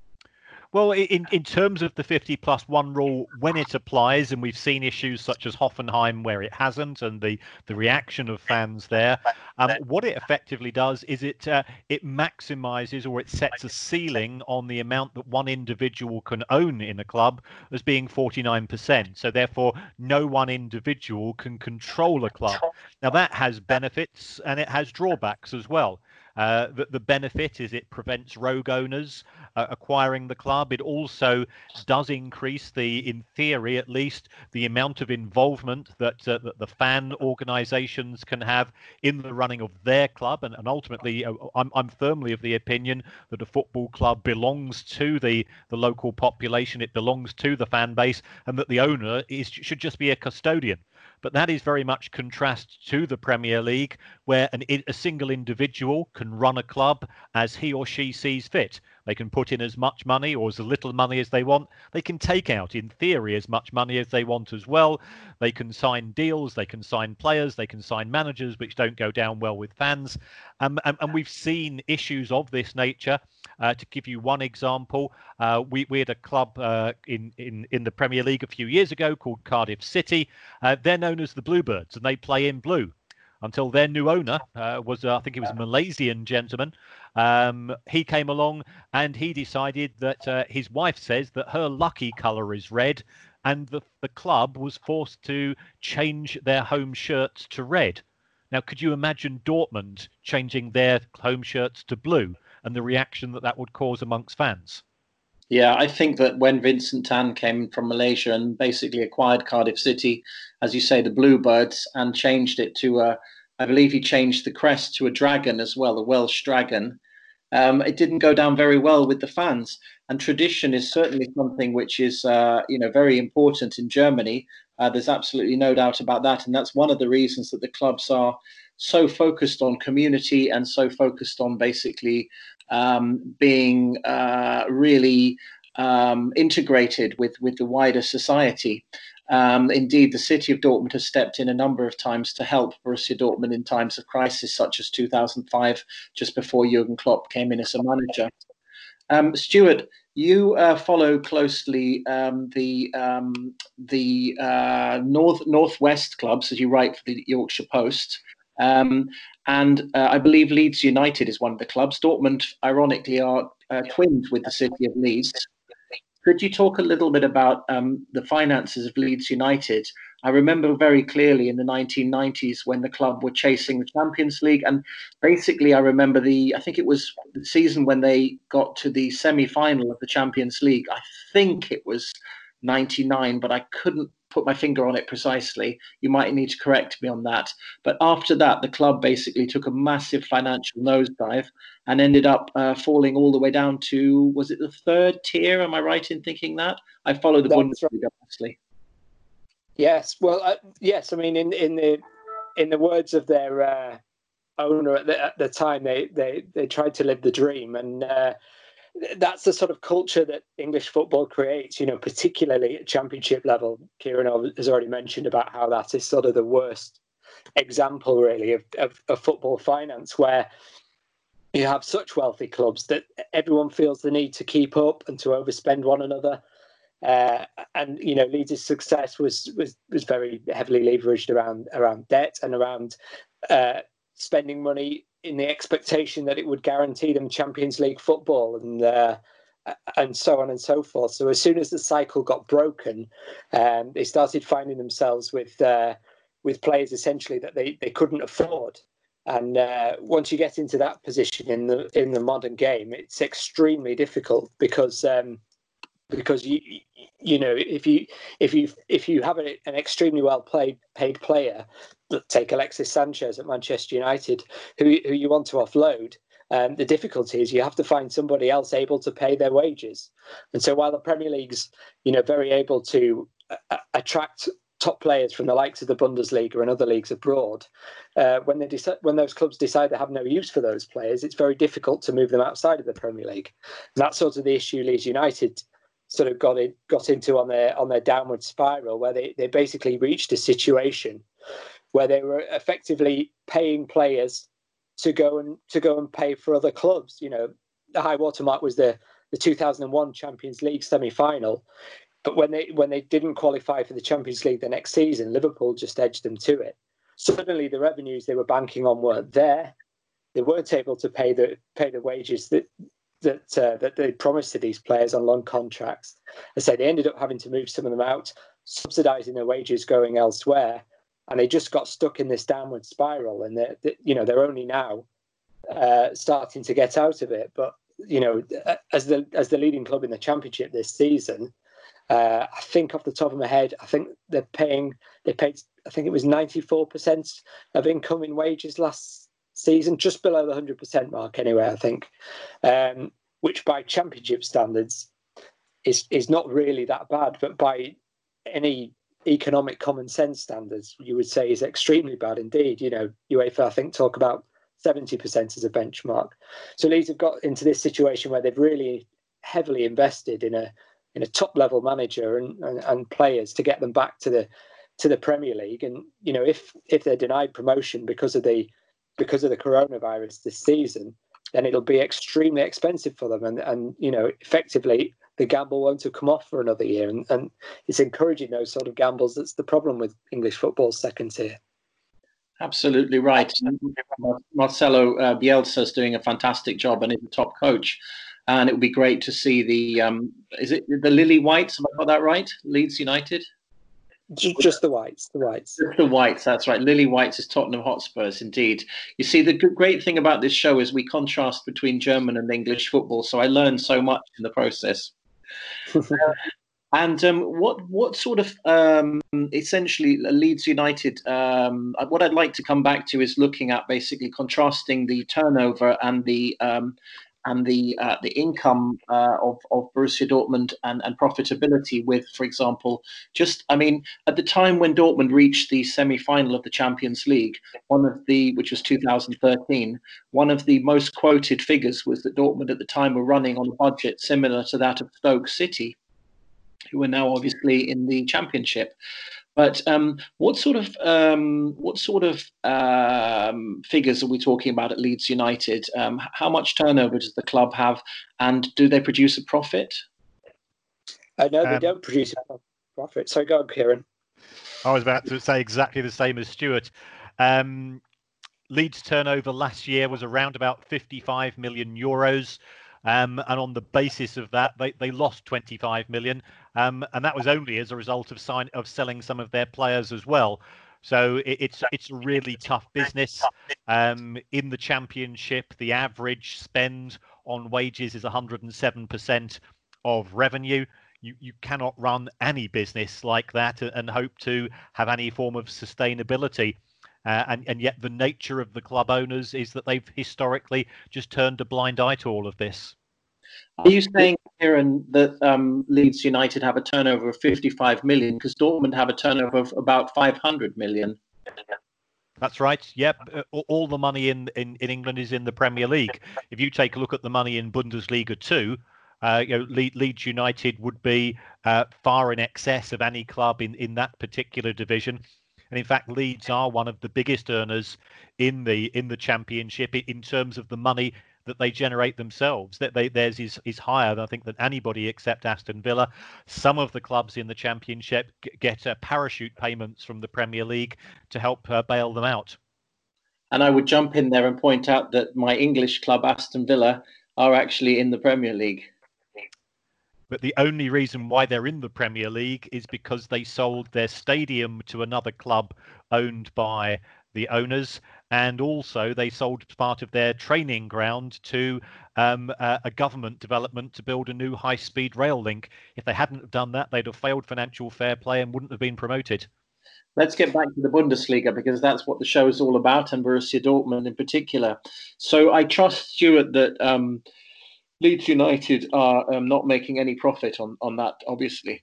Well, in, in terms of the fifty plus one rule, when it applies, and we've seen issues such as Hoffenheim where it hasn't, and the, the reaction of fans there, um, what it effectively does is it uh, it maximizes or it sets a ceiling on the amount that one individual can own in a club as being forty-nine percent. So therefore, no one individual can control a club. Now, that has benefits and it has drawbacks as well. Uh, the, the benefit is it prevents rogue owners uh, acquiring the club. It also does increase the, in theory at least, the amount of involvement that, uh, that the fan organisations can have in the running of their club. And, and ultimately, uh, I'm, I'm firmly of the opinion that a football club belongs to the, the local population. It belongs to the fan base, and that the owner is should just be a custodian. But that is very much contrast to the Premier League, where an, a single individual can run a club as he or she sees fit. They can put in as much money or as little money as they want. They can take out, in theory, as much money as they want as well. They can sign deals, they can sign players, they can sign managers, which don't go down well with fans. Um, and, and we've seen issues of this nature. Uh, to give you one example, uh, we, we had a club uh, in, in, in the Premier League a few years ago called Cardiff City. Uh, they're known as the Bluebirds, and they play in blue. Until their new owner uh, was, uh, I think it was a Malaysian gentleman. Um, he came along and he decided that uh, his wife says that her lucky colour is red, and the, the club was forced to change their home shirts to red. Now, could you imagine Dortmund changing their home shirts to blue and the reaction that that would cause amongst fans? Yeah, I think that when Vincent Tan came from Malaysia and basically acquired Cardiff City, as you say, the Bluebirds, and changed it to a, I believe he changed the crest to a dragon as well, a Welsh dragon. Um, it didn't go down very well with the fans. And tradition is certainly something which is, uh, you know, very important in Germany. Uh, there's absolutely no doubt about that. And that's one of the reasons that the clubs are so focused on community and so focused on basically um, being uh, really um, integrated with, with the wider society. Um, indeed, the city of Dortmund has stepped in a number of times to help Borussia Dortmund in times of crisis, such as two thousand five, just before Jurgen Klopp came in as a manager. Um, Stuart, you uh, follow closely um, the um, the uh, north northwest clubs, as you write for the Yorkshire Post, um, and uh, I believe Leeds United is one of the clubs. Dortmund, ironically, are uh, twinned with the city of Leeds. Could you talk a little bit about um, the finances of Leeds United I remember very clearly in the nineteen nineties when the club were chasing the Champions League. And basically, I remember the, I think it was the season when they got to the semi-final of the Champions League. I think it was ninety-nine, but I couldn't put my finger on it precisely. You might need to correct me on that. But after that, the club basically took a massive financial nosedive and ended up uh, falling all the way down to, was it the third tier? Am I right in thinking that? I follow the That's Bundesliga, right. obviously. Yes, well, uh, yes. I mean, in in the in the words of their uh, owner at the, at the time, they they they tried to live the dream, and uh, that's the sort of culture that English football creates. You know, particularly at Championship level. Kieran has already mentioned about how that is sort of the worst example, really, of of, of football finance, where you have such wealthy clubs that everyone feels the need to keep up and to overspend one another. Uh, and you know, Leeds' success was was was very heavily leveraged around around debt and around uh, spending money in the expectation that it would guarantee them Champions League football, and uh, and so on and so forth. So as soon as the cycle got broken, um, they started finding themselves with uh, with players essentially that they, they couldn't afford. And uh, once you get into that position in the in the modern game, it's extremely difficult because. Um, Because you you know if you if you if you have a, an extremely well played paid player, take Alexis Sanchez at Manchester United, who who you want to offload, um, the difficulty is you have to find somebody else able to pay their wages. And so while the Premier League's you know very able to uh, attract top players from the likes of the Bundesliga and other leagues abroad, uh, when they decide when those clubs decide they have no use for those players, it's very difficult to move them outside of the Premier League. And that's sort of the issue Leeds United sort of got it got into on their on their downward spiral, where they, they basically reached a situation where they were effectively paying players to go and to go and pay for other clubs. You know, the high watermark was the the two thousand one Champions League semi-final, but when they when they didn't qualify for the Champions League the next season, Liverpool just edged them to it. Suddenly, the revenues they were banking on weren't there. They weren't able to pay the pay the wages that. that uh, that they promised to these players on long contracts. I say they ended up having to move some of them out, subsidising their wages going elsewhere, and they just got stuck in this downward spiral. And they, they, you know, they're only now uh, starting to get out of it. But you know, as the as the leading club in the Championship this season, uh, I think off the top of my head, I think they're paying they paid I think it was ninety-four percent of income in wages last season, just below the one hundred percent mark anyway, I think, um, which by Championship standards is is not really that bad, but by any economic common sense standards, you would say is extremely bad indeed. You know, UEFA, I think, talk about seventy percent as a benchmark. So Leeds have got into this situation where they've really heavily invested in a in a top level manager and, and, and players to get them back to the to the Premier League. And you know, if if they're denied promotion because of the because of the coronavirus this season, then it'll be extremely expensive for them. And, and you know, effectively, the gamble won't have come off for another year. And, and it's encouraging those sort of gambles that's the problem with English football's second tier. Absolutely right. Marcelo uh, Bielsa is doing a fantastic job and is a top coach. And it would be great to see the, um, is it the Lily Whites? Have I got that right? Leeds United? Just the Whites, the Whites. Just the Whites, that's right. Lily Whites is Tottenham Hotspurs, indeed. You see, the great thing about this show is we contrast between German and English football, so I learned so much in the process. uh, and um, what what sort of, um, essentially, Leeds United, um, what I'd like to come back to is looking at basically contrasting the turnover and the um, and the uh, the income uh, of of Borussia Dortmund and, and profitability with, for example, just I mean, at the time when Dortmund reached the semi-final of the Champions League, one of the which was two thousand thirteen, one of the most quoted figures was that Dortmund at the time were running on a budget similar to that of Stoke City, who are now obviously in the Championship. But um, what sort of um, what sort of um, figures are we talking about at Leeds United? Um, how much turnover does the club have, and do they produce a profit? I know they Um, don't produce a profit. So go on, Kieran. I was about to say exactly the same as Stuart. Um, Leeds' turnover last year was around about fifty-five million euros, Um, and on the basis of that, they, they lost twenty-five million, um, and that was only as a result of sign of selling some of their players as well. So it, it's it's a really tough business. Um, in the Championship, the average spend on wages is one hundred seven percent of revenue. You, you cannot run any business like that and hope to have any form of sustainability. Uh, and, and yet the nature of the club owners is that they've historically just turned a blind eye to all of this. Are you saying, Kieran, that um, Leeds United have a turnover of fifty-five million because Dortmund have a turnover of about five hundred million? That's right. Yep. All the money in, in, in England is in the Premier League. If you take a look at the money in Bundesliga two, uh, you know, Le- Leeds United would be uh, far in excess of any club in, in that particular division. And in fact, Leeds are one of the biggest earners in the in the Championship in terms of the money that they generate themselves. That they, theirs is is higher than I think than anybody except Aston Villa. Some of the clubs in the Championship get uh, parachute payments from the Premier League to help uh, bail them out. And I would jump in there and point out that my English club, Aston Villa, are actually in the Premier League. But the only reason why they're in the Premier League is because they sold their stadium to another club owned by the owners. And also they sold part of their training ground to um, a, a government development to build a new high-speed rail link. If they hadn't have done that, they'd have failed financial fair play and wouldn't have been promoted. Let's get back to the Bundesliga because that's what the show is all about, and Borussia Dortmund in particular. So I trust, Stuart, that um, Leeds United are um, not making any profit on, on that, obviously.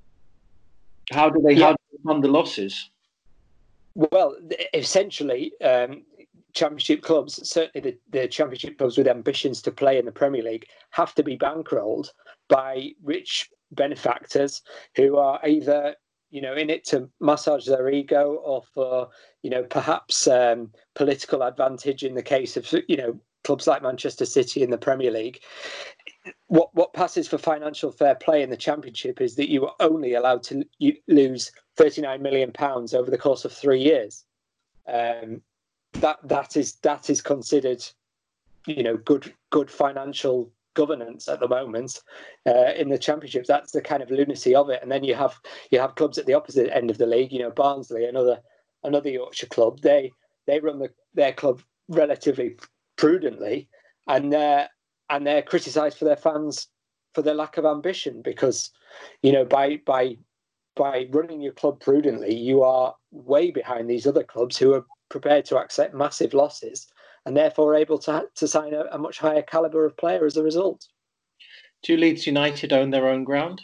How do they, yeah. how do they fund the losses? Well, essentially, um, Championship clubs, certainly the, the Championship clubs with ambitions to play in the Premier League, have to be bankrolled by rich benefactors who are either, you know, in it to massage their ego or for, you know, perhaps um, political advantage in the case of, you know, clubs like Manchester City in the Premier League. What what passes for financial fair play in the Championship is that you are only allowed to you lose thirty-nine million pounds over the course of three years. Um, that that is that is considered, you know, good good financial governance at the moment uh, in the Championship. That's the kind of lunacy of it. And then you have you have clubs at the opposite end of the league. You know, Barnsley, another another Yorkshire club. They they run the, their club relatively prudently, and they're and they're criticised for their fans for their lack of ambition because, you know, by by by running your club prudently, you are way behind these other clubs who are prepared to accept massive losses and therefore able to to sign a, a much higher caliber of player as a result. Do Leeds United own their own ground?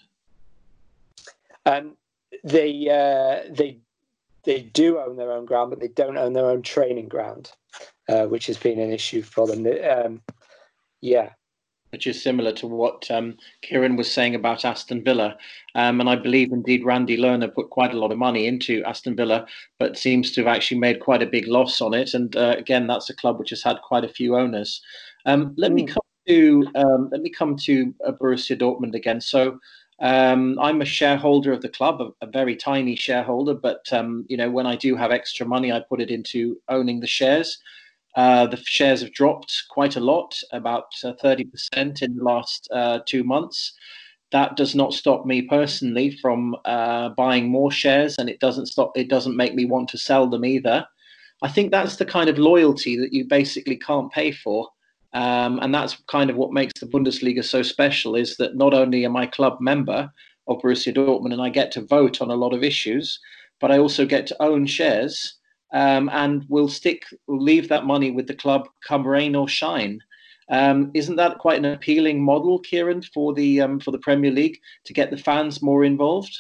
Um, they uh, they they do own their own ground, but they don't own their own training ground, uh, which has been an issue for them. Um, yeah. Which is similar to what um, Kieran was saying about Aston Villa. Um, and I believe, indeed, Randy Lerner put quite a lot of money into Aston Villa, but seems to have actually made quite a big loss on it. And uh, again, that's a club which has had quite a few owners. Um, let mm. me come to um, let me come to uh, Borussia Dortmund again. So um, I'm a shareholder of the club, a, a very tiny shareholder, but um, you know, when I do have extra money, I put it into owning the shares. Uh, the shares have dropped quite a lot, about uh, thirty percent in the last uh, two months. That does not stop me personally from uh, buying more shares, and it doesn't stop. It doesn't make me want to sell them either. I think that's the kind of loyalty that you basically can't pay for, um, and that's kind of what makes the Bundesliga so special. Is that not only am I club member of Borussia Dortmund and I get to vote on a lot of issues, but I also get to own shares. Um, and we'll stick, we'll leave that money with the club, come rain or shine. Um, isn't that quite an appealing model, Kieran, for the um, for the Premier League to get the fans more involved?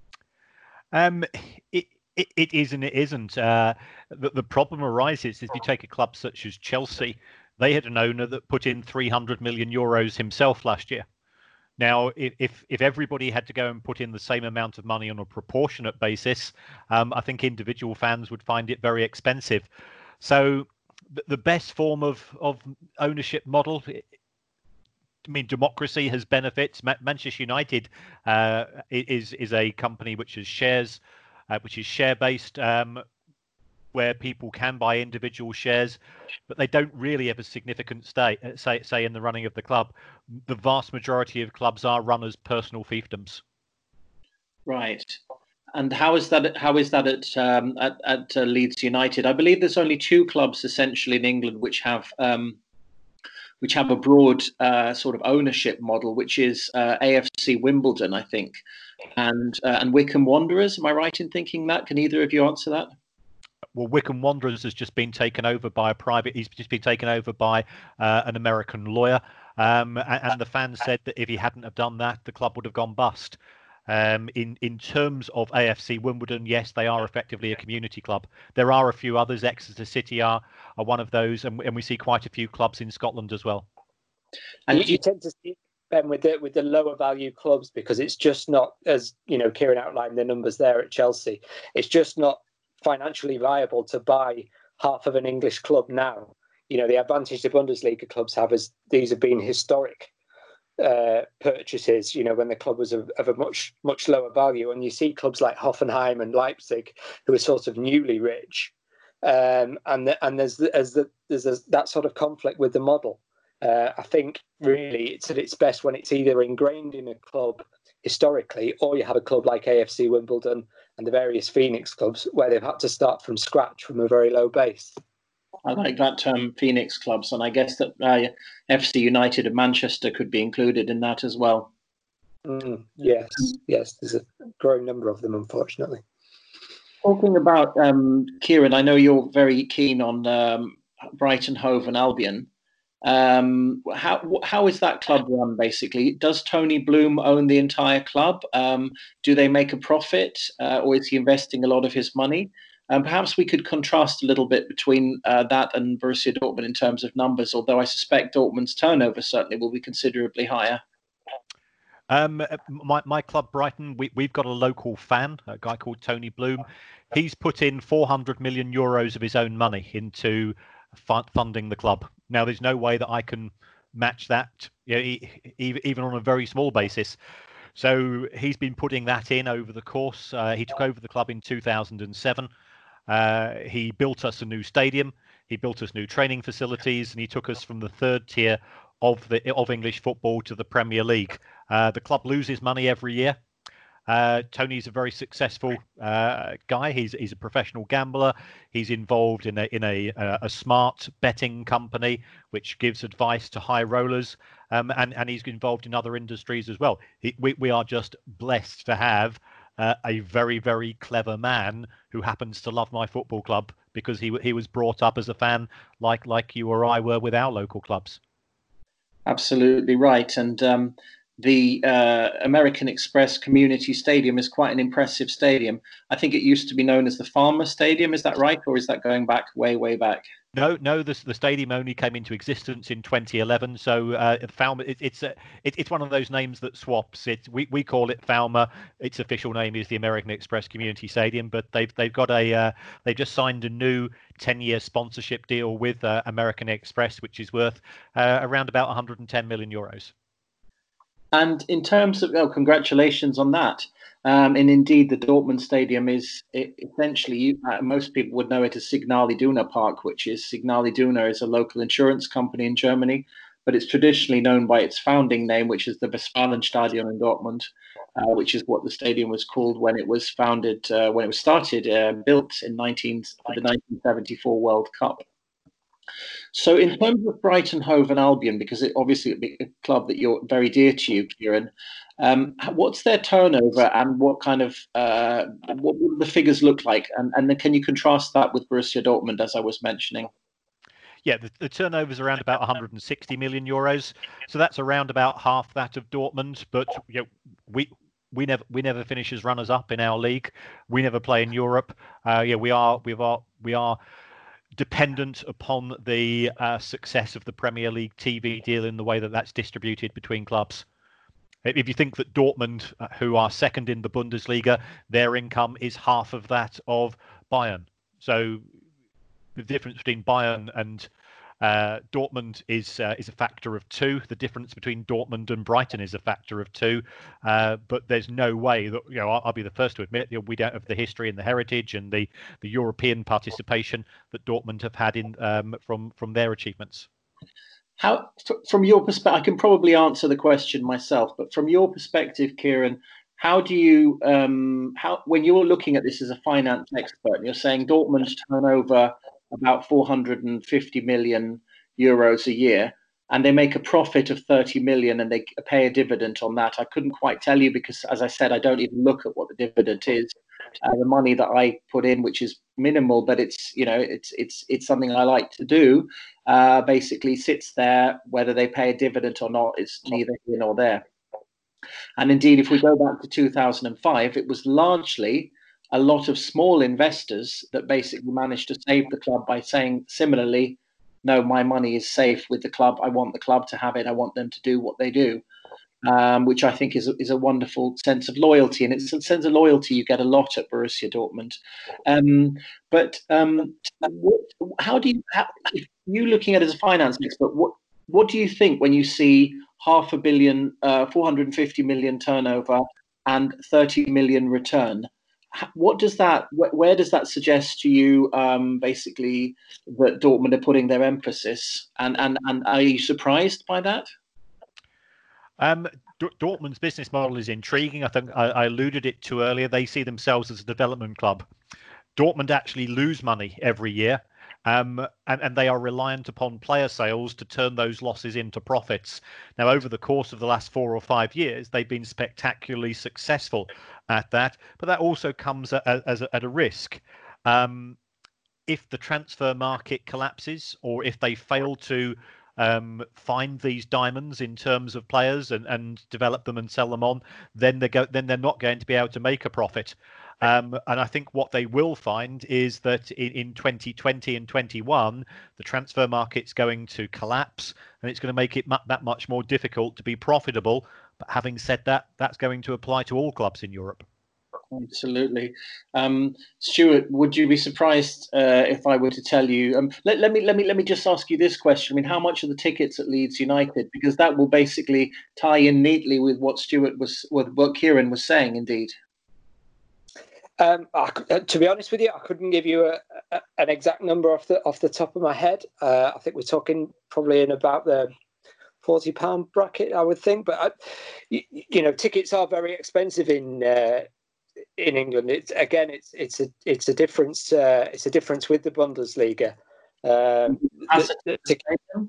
Um, it, it it is and it isn't. Uh, the, the problem arises if you take a club such as Chelsea. They had an owner that put in three hundred million euros himself last year. Now, if if everybody had to go and put in the same amount of money on a proportionate basis, um, I think individual fans would find it very expensive. So the best form of, of ownership model, I mean, democracy has benefits. Manchester United uh, is is a company which is shares, uh, which is share based. Um, where people can buy individual shares, but they don't really have a significant stay, say, say in the running of the club. The vast majority of clubs are run as personal fiefdoms. Right. And how is that? How is that at um, at, at uh, Leeds United? I believe there's only two clubs essentially in England which have um, which have a broad uh, sort of ownership model, which is uh, A F C Wimbledon, I think, and uh, and Wycombe Wanderers. Am I right in thinking that? Can either of you answer that? Well, Wycombe Wanderers has just been taken over by a private. He's just been taken over by uh, an American lawyer, um, and, and the fans said that if he hadn't have done that, the club would have gone bust. Um, in in terms of A F C Wimbledon, yes, they are effectively a community club. There are a few others. Exeter City are are one of those, and, and we see quite a few clubs in Scotland as well. And you, you tend to see, Ben, with the with the lower value clubs, because it's just not, as you know, Kieran outlined the numbers there at Chelsea. It's just not financially viable to buy half of an English club now. You know, the advantage the Bundesliga clubs have is these have been historic uh, purchases, you know, when the club was of, of a much, much lower value. And you see clubs like Hoffenheim and Leipzig who are sort of newly rich. Um, and the, and there's, the, as the, there's a, that sort of conflict with the model. Uh, I think really it's at its best when it's either ingrained in a club historically, or you have a club like A F C Wimbledon and the various Phoenix clubs where they've had to start from scratch from a very low base. I like that term, Phoenix clubs, and I guess that uh, F C United of Manchester could be included in that as well. Mm, yes, yes, there's a growing number of them, unfortunately. Talking about um, Kieran, I know you're very keen on um, Brighton Hove and Albion. Um, how how is that club run, basically? Does Tony Bloom own the entire club? Um, do they make a profit, uh, or is he investing a lot of his money? Um, perhaps we could contrast a little bit between uh, that and Borussia Dortmund in terms of numbers, although I suspect Dortmund's turnover certainly will be considerably higher. Um, my, my club, Brighton, we, we've got a local fan, a guy called Tony Bloom. He's put in four hundred million euros of his own money into fund, funding the club. Now, there's no way that I can match that, you know, even on a very small basis. So he's been putting that in over the course. Uh, he took over the club in two thousand seven. Uh, he built us a new stadium. He built us new training facilities, and he took us from the third tier of the of English football to the Premier League. Uh, the club loses money every year. Uh, Tony's a very successful uh, guy. He's he's a professional gambler. He's involved in a in a a smart betting company which gives advice to high rollers, um, and and he's involved in other industries as well. He, we we are just blessed to have uh, a very very clever man who happens to love my football club because he he was brought up as a fan like like you or I were with our local clubs. Absolutely right, and. Um... The uh, American Express Community Stadium is quite an impressive stadium. I think it used to be known as the Farmer Stadium. Is that right, or is that going back way, way back? No, no. The the stadium only came into existence in twenty eleven. So uh, Falmer, it, it's a, it, it's one of those names that swaps. It we, we call it Falmer. Its official name is the American Express Community Stadium. But they've they've got a uh, they've just signed a new ten year sponsorship deal with uh, American Express, which is worth uh, around about one hundred ten million euros. And in terms of, oh, congratulations on that. Um, and indeed, the Dortmund Stadium is it, essentially, uh, most people would know it as Signal Iduna Park, which is Signal Iduna is a local insurance company in Germany, but it's traditionally known by its founding name, which is the Westfalenstadion in Dortmund, uh, which is what the stadium was called when it was founded, uh, when it was started, uh, built in nineteen, for the nineteen seventy-four World Cup. So in terms of Brighton Hove and Albion, because it obviously a club that you're very dear to you, Kieran, um, what's their turnover and what kind of uh, what do the figures look like? And, and then can you contrast that with Borussia Dortmund, as I was mentioning? Yeah, the, the turnover is around about one hundred sixty million euros. So that's around about half that of Dortmund. But you know, we we never we never finish as runners up in our league. We never play in Europe. Uh, yeah, we are we are we are. dependent upon the uh, success of the Premier League T V deal in the way that that's distributed between clubs. If you think that Dortmund, uh, who are second in the Bundesliga, their income is half of that of Bayern. So the difference between Bayern and Uh, Dortmund is uh, is a factor of two. The difference between Dortmund and Brighton is a factor of two. Uh, but there's no way that, you know, I'll, I'll be the first to admit, you know, we don't have the history and the heritage and the, the European participation that Dortmund have had in um, from from their achievements. How, from your perspective, I can probably answer the question myself, but from your perspective, Kieran, how do you, um, how when you're looking at this as a finance expert, and you're saying Dortmund's turnover about four hundred fifty million euros a year, and they make a profit of thirty million, and they pay a dividend on that. I couldn't quite tell you because, as I said, I don't even look at what the dividend is. Uh, the money that I put in, which is minimal, but it's, you know, it's it's it's something I like to do. Uh, basically, sits there. Whether they pay a dividend or not is neither here nor there. And indeed, if we go back to two thousand five, it was largely a lot of small investors that basically managed to save the club by saying similarly, no, my money is safe with the club. I want the club to have it. I want them to do what they do, um, which I think is a, is a wonderful sense of loyalty. And it's a sense of loyalty you get a lot at Borussia Dortmund. Um, but um, what, how do you, how, if you looking at it as a finance expert, what, what do you think when you see half a billion, uh, four hundred fifty million turnover and thirty million return? What does that, where does that suggest to you, um, basically, that Dortmund are putting their emphasis? And, and, and are you surprised by that? Um, D- Dortmund's business model is intriguing. I think I, I alluded it to earlier. They see themselves as a development club. Dortmund actually lose money every year. Um, and, and they are reliant upon player sales to turn those losses into profits. Now, over the course of the last four or five years, they've been spectacularly successful at that, but that also comes at, as a, at a risk. Um, if the transfer market collapses, or if they fail to um, find these diamonds in terms of players and, and develop them and sell them on, then they go, then they're not going to be able to make a profit. Um, and I think what they will find is that in, in twenty twenty and twenty-one, the transfer market's going to collapse, and it's going to make it mu- that much more difficult to be profitable. But having said that, that's going to apply to all clubs in Europe. Absolutely. Um, Stuart, would you be surprised uh, if I were to tell you? Um, let, let me let me let me just ask you this question. I mean, how much are the tickets at Leeds United? Because that will basically tie in neatly with what Stuart was, with what Kieran was saying. Indeed. Um, I, to be honest with you, I couldn't give you a, a, an exact number off the off the top of my head. Uh, I think we're talking probably in about the forty pound bracket, I would think. But I, you, you know, tickets are very expensive in uh, in England. It's again, it's it's a it's a difference. Uh, it's a difference with the Bundesliga. Um, the, the ticket,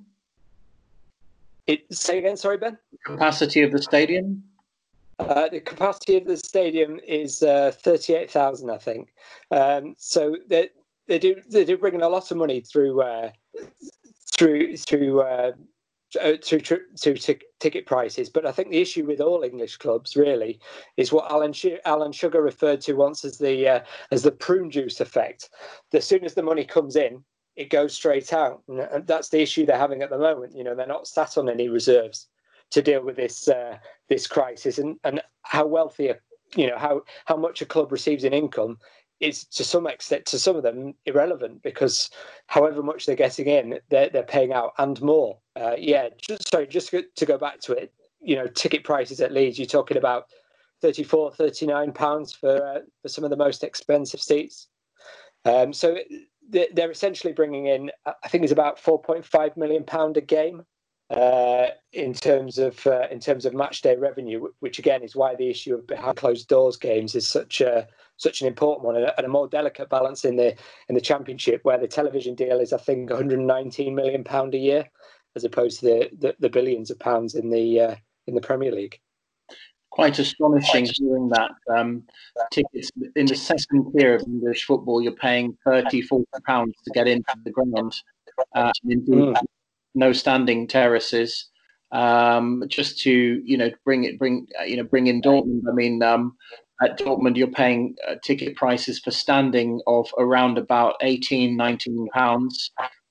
it, say again, sorry, Ben. Capacity of the stadium. Uh, the capacity of the stadium is uh, thirty-eight thousand, I think. Um, so they they do they do bring in a lot of money through uh, through through uh, through, through, through t- ticket prices. But I think the issue with all English clubs really is what Alan Sh- Alan Sugar referred to once as the uh, as the prune juice effect. As soon as the money comes in, it goes straight out, and that's the issue they're having at the moment. You know, they're not sat on any reserves to deal with this uh, this crisis, and, and how wealthy, a, you know, how how much a club receives in income is to some extent, to some of them, irrelevant, because however much they're getting in, they're they're paying out and more. Uh, yeah, just, sorry, just to go back to it, you know, ticket prices at Leeds, you're talking about thirty-four, thirty-nine pounds for uh, for some of the most expensive seats. Um, so they're essentially bringing in, I think it's about four point five million pound a game. Uh, in terms of uh, in terms of match day revenue, which again is why the issue of behind closed doors games is such a such an important one, and a, and a more delicate balance in the in the Championship, where the television deal is, I think, one hundred nineteen million pound a year, as opposed to the, the, the billions of pounds in the uh, in the Premier League. Quite astonishing hearing that. Um, tickets in the second tier of English football, you're paying thirty, forty pounds to get into the ground. Uh, indeed, mm. No standing terraces. Um, just to you know bring it, bring you know bring in Dortmund. I mean, um, at Dortmund, you're paying uh, ticket prices for standing of around about eighteen, nineteen pounds.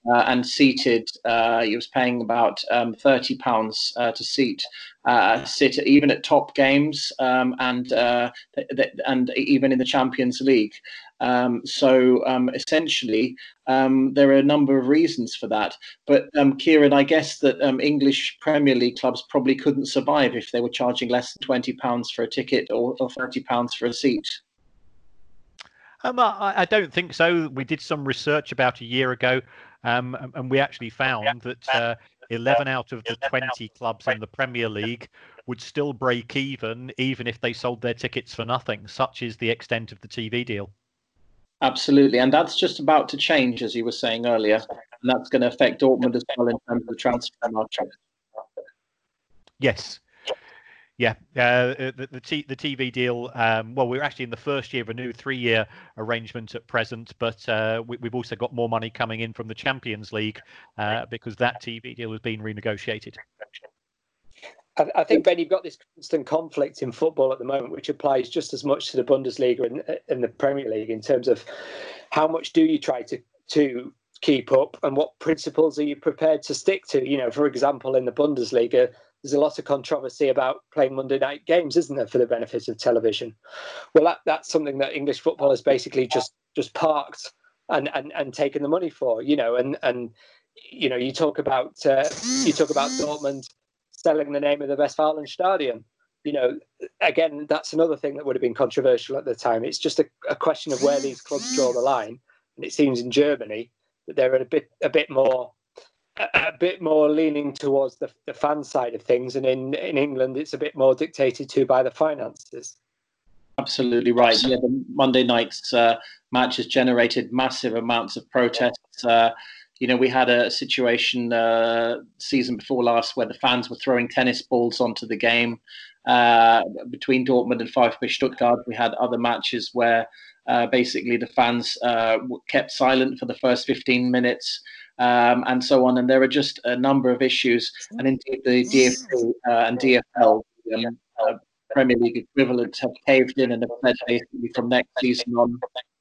uh, and seated. Uh, he was paying about um, thirty pounds uh, to seat. Uh, sit even at top games um, and uh, th- th- and even in the Champions League. Um, so um, essentially, um, there are a number of reasons for that. But um, Kieran, I guess that um, English Premier League clubs probably couldn't survive if they were charging less than twenty pounds for a ticket or, or thirty pounds for a seat. Um, I, I don't think so. We did some research about a year ago, um, and, and we actually found that uh, eleven out of the twenty clubs in the Premier League would still break even, even if they sold their tickets for nothing. Such is the extent of the T V deal. Absolutely, and that's just about to change, as you were saying earlier, and that's going to affect Dortmund as well in terms of the transfer market. Yes. Yeah, uh, the the, t- the T V deal. Um, well, we're actually in the first year of a new three-year arrangement at present, but uh, we, we've also got more money coming in from the Champions League uh, because that T V deal has been renegotiated. I, I think, Ben, you've got this constant conflict in football at the moment, which applies just as much to the Bundesliga and, and the Premier League in terms of how much do you try to to keep up and what principles are you prepared to stick to? You know, for example, in the Bundesliga, there's a lot of controversy about playing Monday night games, isn't there, for the benefit of television? Well, that, that's something that English football has basically just just parked and, and, and taken the money for, you know, and, and you know, you talk about uh, you talk about Dortmund selling the name of the Westfalenstadion. You know, again, that's another thing that would have been controversial at the time. It's just a, a question of where these clubs draw the line. And it seems in Germany that they're a bit a bit more a, a bit more leaning towards the, the fan side of things, and in, in England it's a bit more dictated to by the finances. Absolutely right. Yeah, the Monday night's uh, matches generated massive amounts of protests. Uh, you know, we had a situation uh, season before last where the fans were throwing tennis balls onto the game. Uh, between Dortmund and VfB Stuttgart, we had other matches where uh, basically the fans uh, kept silent for the first fifteen minutes. Um, and so on. And there are just a number of issues. And indeed, the D F L uh, and D F L, um, uh, Premier League equivalents, have caved in and have said basically from next season on,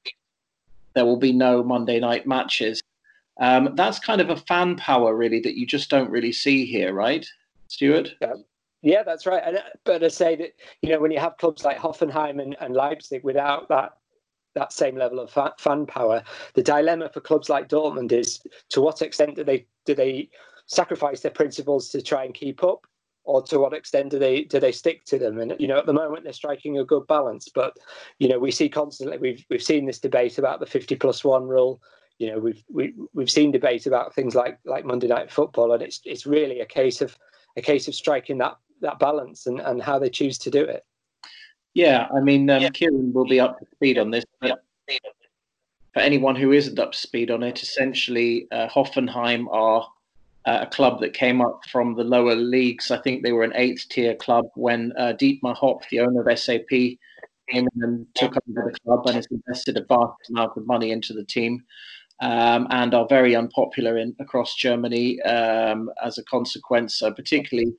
there will be no Monday night matches. Um, that's kind of a fan power, really, that you just don't really see here, right, Stuart? Yeah. Yeah, that's right. And, but I say that, you know, when you have clubs like Hoffenheim and, and Leipzig without that that same level of fa- fan power, the dilemma for clubs like Dortmund is to what extent do they do they sacrifice their principles to try and keep up, or to what extent do they do they stick to them? And you know, at the moment they're striking a good balance. But you know, we see constantly we've we've seen this debate about the fifty plus one rule. You know, we've we, we've seen debate about things like like Monday Night Football, and it's it's really a case of a case of striking that that balance and, and how they choose to do it. Yeah, I mean, um, Kieran will be up to speed on this, but for anyone who isn't up to speed on it, essentially, uh, Hoffenheim are uh, a club that came up from the lower leagues. I think they were an eighth-tier club when uh, Dietmar Hopp, the owner of S A P, came in and took over the club and has invested a vast amount of money into the team, um, and are very unpopular in across Germany um, as a consequence, uh, particularly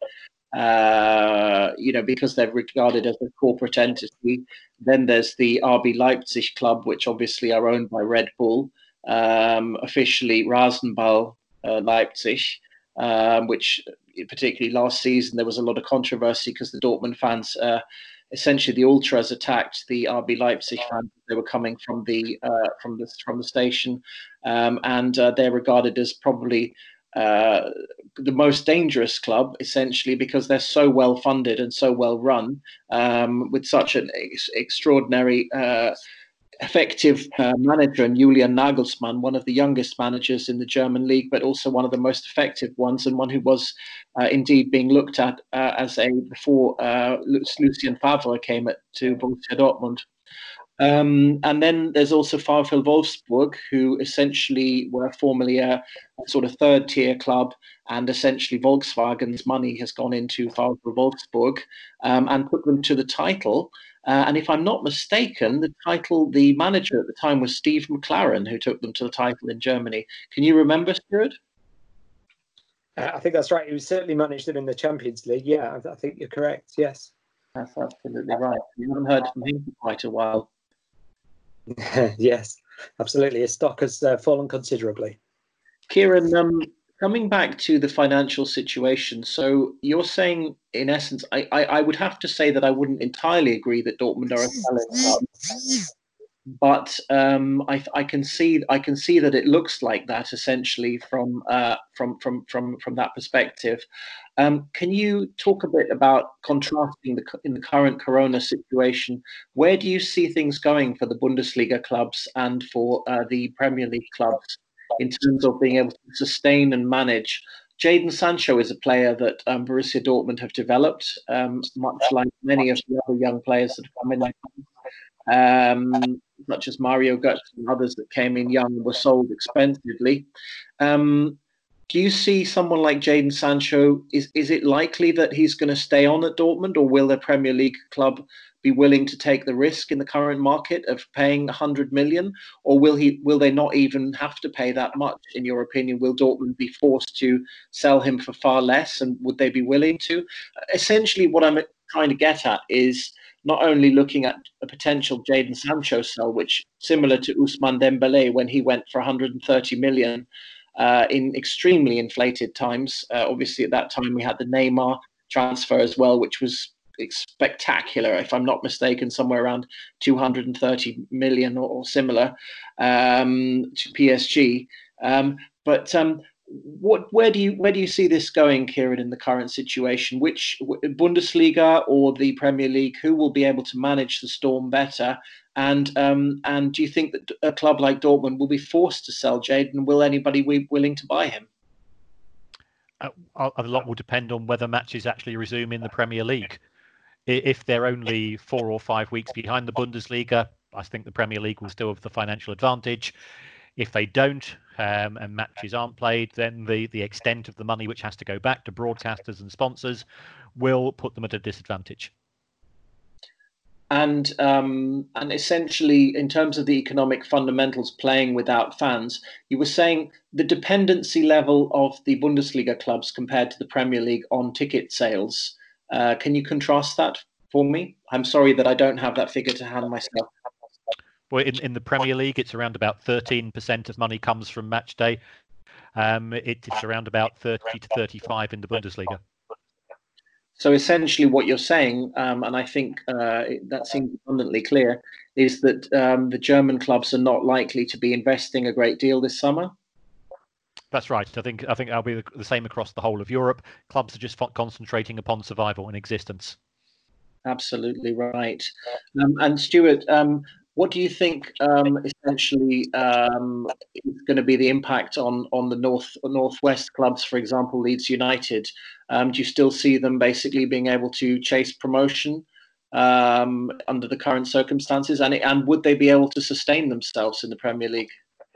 Uh, you know, because they're regarded as a corporate entity. Then there's the R B Leipzig club, which obviously are owned by Red Bull, um, officially Rasenball uh, Leipzig, um, which particularly last season there was a lot of controversy because the Dortmund fans, uh, essentially the ultras, attacked the R B Leipzig fans. They were coming from the uh, from the from the station, um, and uh, they're regarded as probably Uh, the most dangerous club, essentially, because they're so well funded and so well run, um, with such an ex- extraordinary, uh, effective uh, manager, and Julian Nagelsmann, one of the youngest managers in the German league, but also one of the most effective ones, and one who was uh, indeed being looked at uh, as a before uh, Lucien Favre came at, to Borussia Dortmund. Um, and then there's also VfL Wolfsburg, who essentially were formerly a, a sort of third tier club, and essentially Volkswagen's money has gone into VfL Wolfsburg um, and put them to the title. Uh, and if I'm not mistaken, the title, the manager at the time was Steve McLaren, who took them to the title in Germany. Can you remember, Stuart? Uh, I think that's right. He certainly managed them in the Champions League. Yeah, I, I think you're correct. Yes. That's absolutely right. We haven't heard from him for quite a while. Yes, absolutely. His stock has uh, fallen considerably. Kieran, um, coming back to the financial situation, so you're saying, in essence, I, I, I would have to say that I wouldn't entirely agree that Dortmund are a selling club, but um, I, I can see I can see that it looks like that essentially from uh, from from from from that perspective. Um, can you talk a bit about contrasting the in the current Corona situation? Where do you see things going for the Bundesliga clubs and for uh, the Premier League clubs in terms of being able to sustain and manage? Jadon Sancho is a player that um, Borussia Dortmund have developed, um, much like many of the other young players that have come in, um, such as Mario Götze and others that came in young and were sold expensively. Um, do you see someone like Jadon Sancho? Is is it likely that he's going to stay on at Dortmund, or will the Premier League club be willing to take the risk in the current market of paying one hundred million, or will he? Will they not even have to pay that much? In your opinion, will Dortmund be forced to sell him for far less, and would they be willing to? Essentially, what I'm trying to get at is not only looking at a potential Jadon Sancho sell, which similar to Ousmane Dembele when he went for one hundred thirty million uh, in extremely inflated times. Uh, obviously, at that time we had the Neymar transfer as well, which was spectacular, if I'm not mistaken, somewhere around two hundred thirty million or, or similar um, to P S G. Um, but um, what, where do you where do you see this going, Kieran, in the current situation? Which Bundesliga or the Premier League, who will be able to manage the storm better? And um, and do you think that a club like Dortmund will be forced to sell Jadon? Will anybody be willing to buy him? Uh, a lot will depend on whether matches actually resume in the Premier League. If they're only four or five weeks behind the Bundesliga, I think the Premier League will still have the financial advantage. If they don't um, and matches aren't played, then the, the extent of the money which has to go back to broadcasters and sponsors will put them at a disadvantage. And um, and essentially, in terms of the economic fundamentals, playing without fans, you were saying the dependency level of the Bundesliga clubs compared to the Premier League on ticket sales. Uh, can you contrast that for me? I'm sorry that I don't have that figure to hand myself. Well, in, in the Premier League, it's around about thirteen percent of money comes from match day. Um, it, it's around about thirty to thirty-five in the Bundesliga. So essentially what you're saying, um, and I think uh, that seems abundantly clear, is that um, the German clubs are not likely to be investing a great deal this summer? That's right. I think I think that'll be the same across the whole of Europe. Clubs are just concentrating upon survival and existence. Absolutely right. Um, and Stuart, um, what do you think um, essentially um, is going to be the impact on on the north northwest clubs, for example, Leeds United? Um, do you still see them basically being able to chase promotion um, under the current circumstances, and and would they be able to sustain themselves in the Premier League?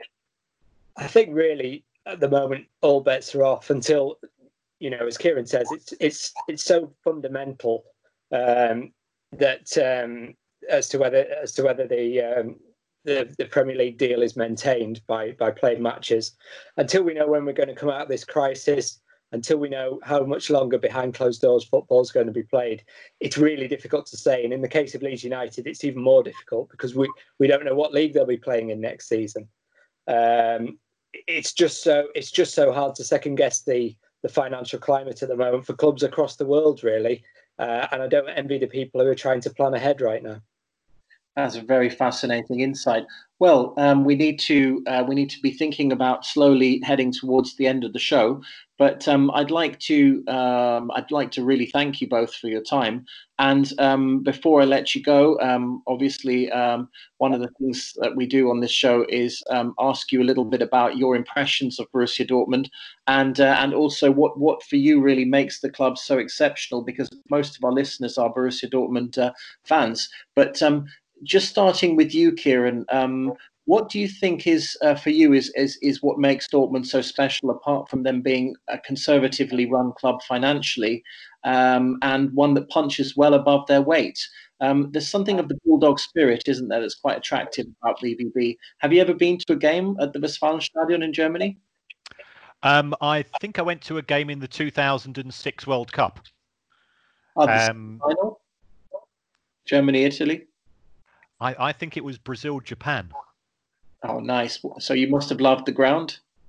I think really at the moment all bets are off until, you know, as Kieran says, it's it's it's so fundamental um, that um, as to whether as to whether the, um, the the Premier League deal is maintained by by played matches. Until we know when we're going to come out of this crisis, until we know how much longer behind closed doors football is going to be played, it's really difficult to say. And in the case of Leeds United, it's even more difficult because we we don't know what league they'll be playing in next season. Um, it's just so it's just so hard to second guess the the financial climate at the moment for clubs across the world, really. Uh, and I don't envy the people who are trying to plan ahead right now. That's a very fascinating insight. Well, um, we need to uh, we need to be thinking about slowly heading towards the end of the show. But um, I'd like to um, I'd like to really thank you both for your time. And um, before I let you go, um, obviously um, one of the things that we do on this show is um, ask you a little bit about your impressions of Borussia Dortmund, and uh, and also what what for you really makes the club so exceptional. Because most of our listeners are Borussia Dortmund uh, fans, but um, just starting with you, Kieran, um, what do you think is uh, for you is, is is what makes Dortmund so special, apart from them being a conservatively run club financially, um, and one that punches well above their weight? Um, there's something of the bulldog spirit, isn't there, that's quite attractive about B V B. Have you ever been to a game at the Westfalenstadion in Germany? Um, I think I went to a game in the two thousand six World Cup. Oh, the um, final? Germany, Italy? I, I think it was Brazil, Japan. Oh, nice. So you must have loved the ground?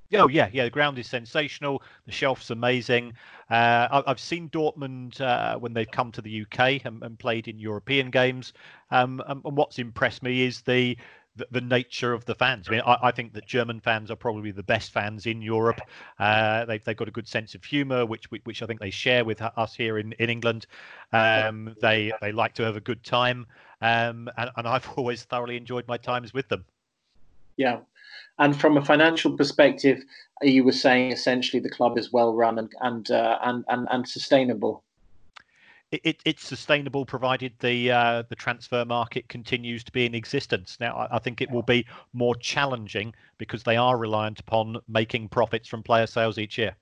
Oh yeah, yeah. The ground is sensational. The shelf's amazing. Uh, I've seen Dortmund uh, when they've come to the U K and, and played in European games. Um, and, and what's impressed me is the, the the nature of the fans. I mean, I, I think that German fans are probably the best fans in Europe. Uh, they've they've got a good sense of humour, which which I think they share with us here in in England. Um, they they like to have a good time, um, and, and I've always thoroughly enjoyed my times with them. Yeah. And from a financial perspective, you were saying essentially the club is well run and and uh, and, and and sustainable. It, it, it's sustainable provided the uh, the transfer market continues to be in existence. Now, I, I think it will be more challenging because they are reliant upon making profits from player sales each year.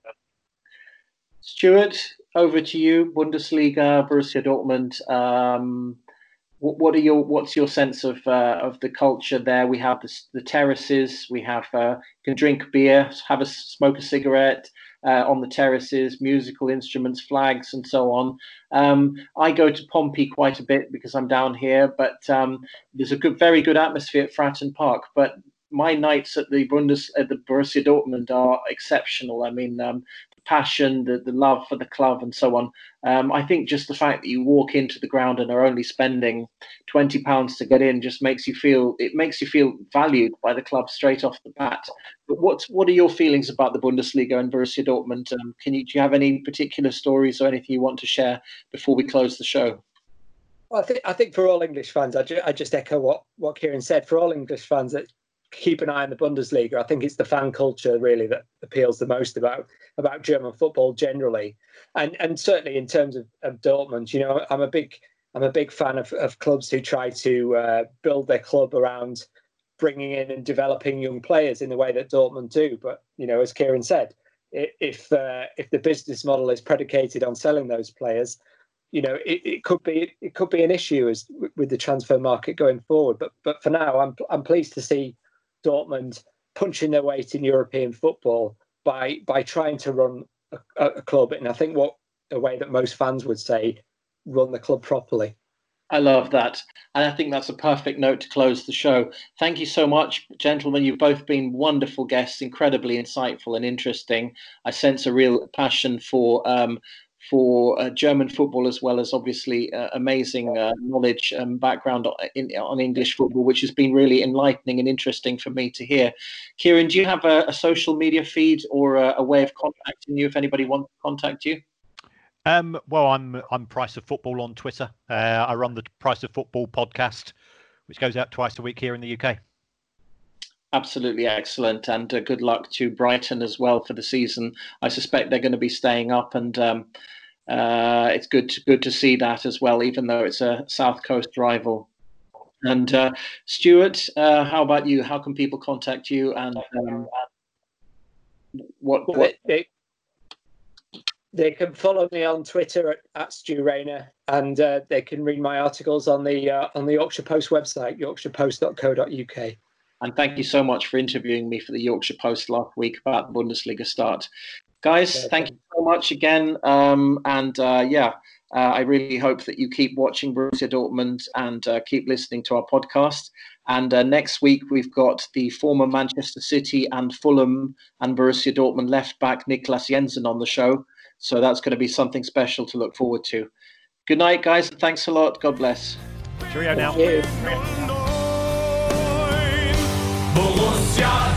Stuart, over to you. Bundesliga, Borussia Dortmund. Um, What are your what's your sense of uh, of the culture there? We have the, the terraces. We have uh, you can drink beer, have a smoke a cigarette uh, on the terraces, musical instruments, flags, and so on. Um, I go to Pompey quite a bit because I'm down here, but um, there's a good, very good atmosphere at Fratton Park. But my nights at the Bundes at the Borussia Dortmund are exceptional. I mean, um, the passion, the the love for the club, and so on. Um, I think just the fact that you walk into the ground and are only spending twenty pounds to get in just makes you feel it makes you feel valued by the club straight off the bat. But what's what are your feelings about the Bundesliga and Borussia Dortmund? Um, can you do you have any particular stories or anything you want to share before we close the show? Well, I think I think for all English fans, I, ju- I just echo what what Kieran said. For all English fans that keep an eye on the Bundesliga, I think it's the fan culture really that appeals the most about about German football generally, and and certainly in terms of, of Dortmund. You know, I'm a big I'm a big fan of, of clubs who try to uh, build their club around bringing in and developing young players in the way that Dortmund do. But you know, as Kieran said, if uh, if the business model is predicated on selling those players, you know, it, it could be it could be an issue as with the transfer market going forward. But but for now, I'm I'm pleased to see Dortmund punching their weight in European football by by trying to run a, a club, and I think what a way that most fans would say, run the club properly. I love that. And I think that's a perfect note to close the show. Thank you so much, gentlemen. You've both been wonderful guests, incredibly insightful and interesting. I sense a real passion for um, for uh, German football, as well as obviously uh, amazing uh, knowledge and background in, on English football, which has been really enlightening and interesting for me to hear. Kieran, do you have a, a social media feed or a, a way of contacting you if anybody wants to contact you? Um, well, I'm I'm Price of Football on Twitter. Uh, I run the Price of Football podcast, which goes out twice a week here in the U K. Absolutely excellent, and uh, good luck to Brighton as well for the season. I suspect they're going to be staying up, and um, uh, it's good to, good to see that as well, even though it's a South Coast rival. And uh, Stuart, uh, how about you? How can people contact you? And um, what? what... They, they can follow me on Twitter at, at Stu Rayner, and uh, they can read my articles on the uh, on the Yorkshire Post website, yorkshire post dot co dot U K. And thank you so much for interviewing me for the Yorkshire Post last week about the Bundesliga start. Guys, yeah, thank you so much again. Um, and uh, yeah, uh, I really hope that you keep watching Borussia Dortmund and uh, keep listening to our podcast. And uh, next week, we've got the former Manchester City and Fulham and Borussia Dortmund left back, Niklas Jensen, on the show. So that's going to be something special to look forward to. Good night, guys. Thanks a lot. God bless. Cheerio now. Thank you. Borussia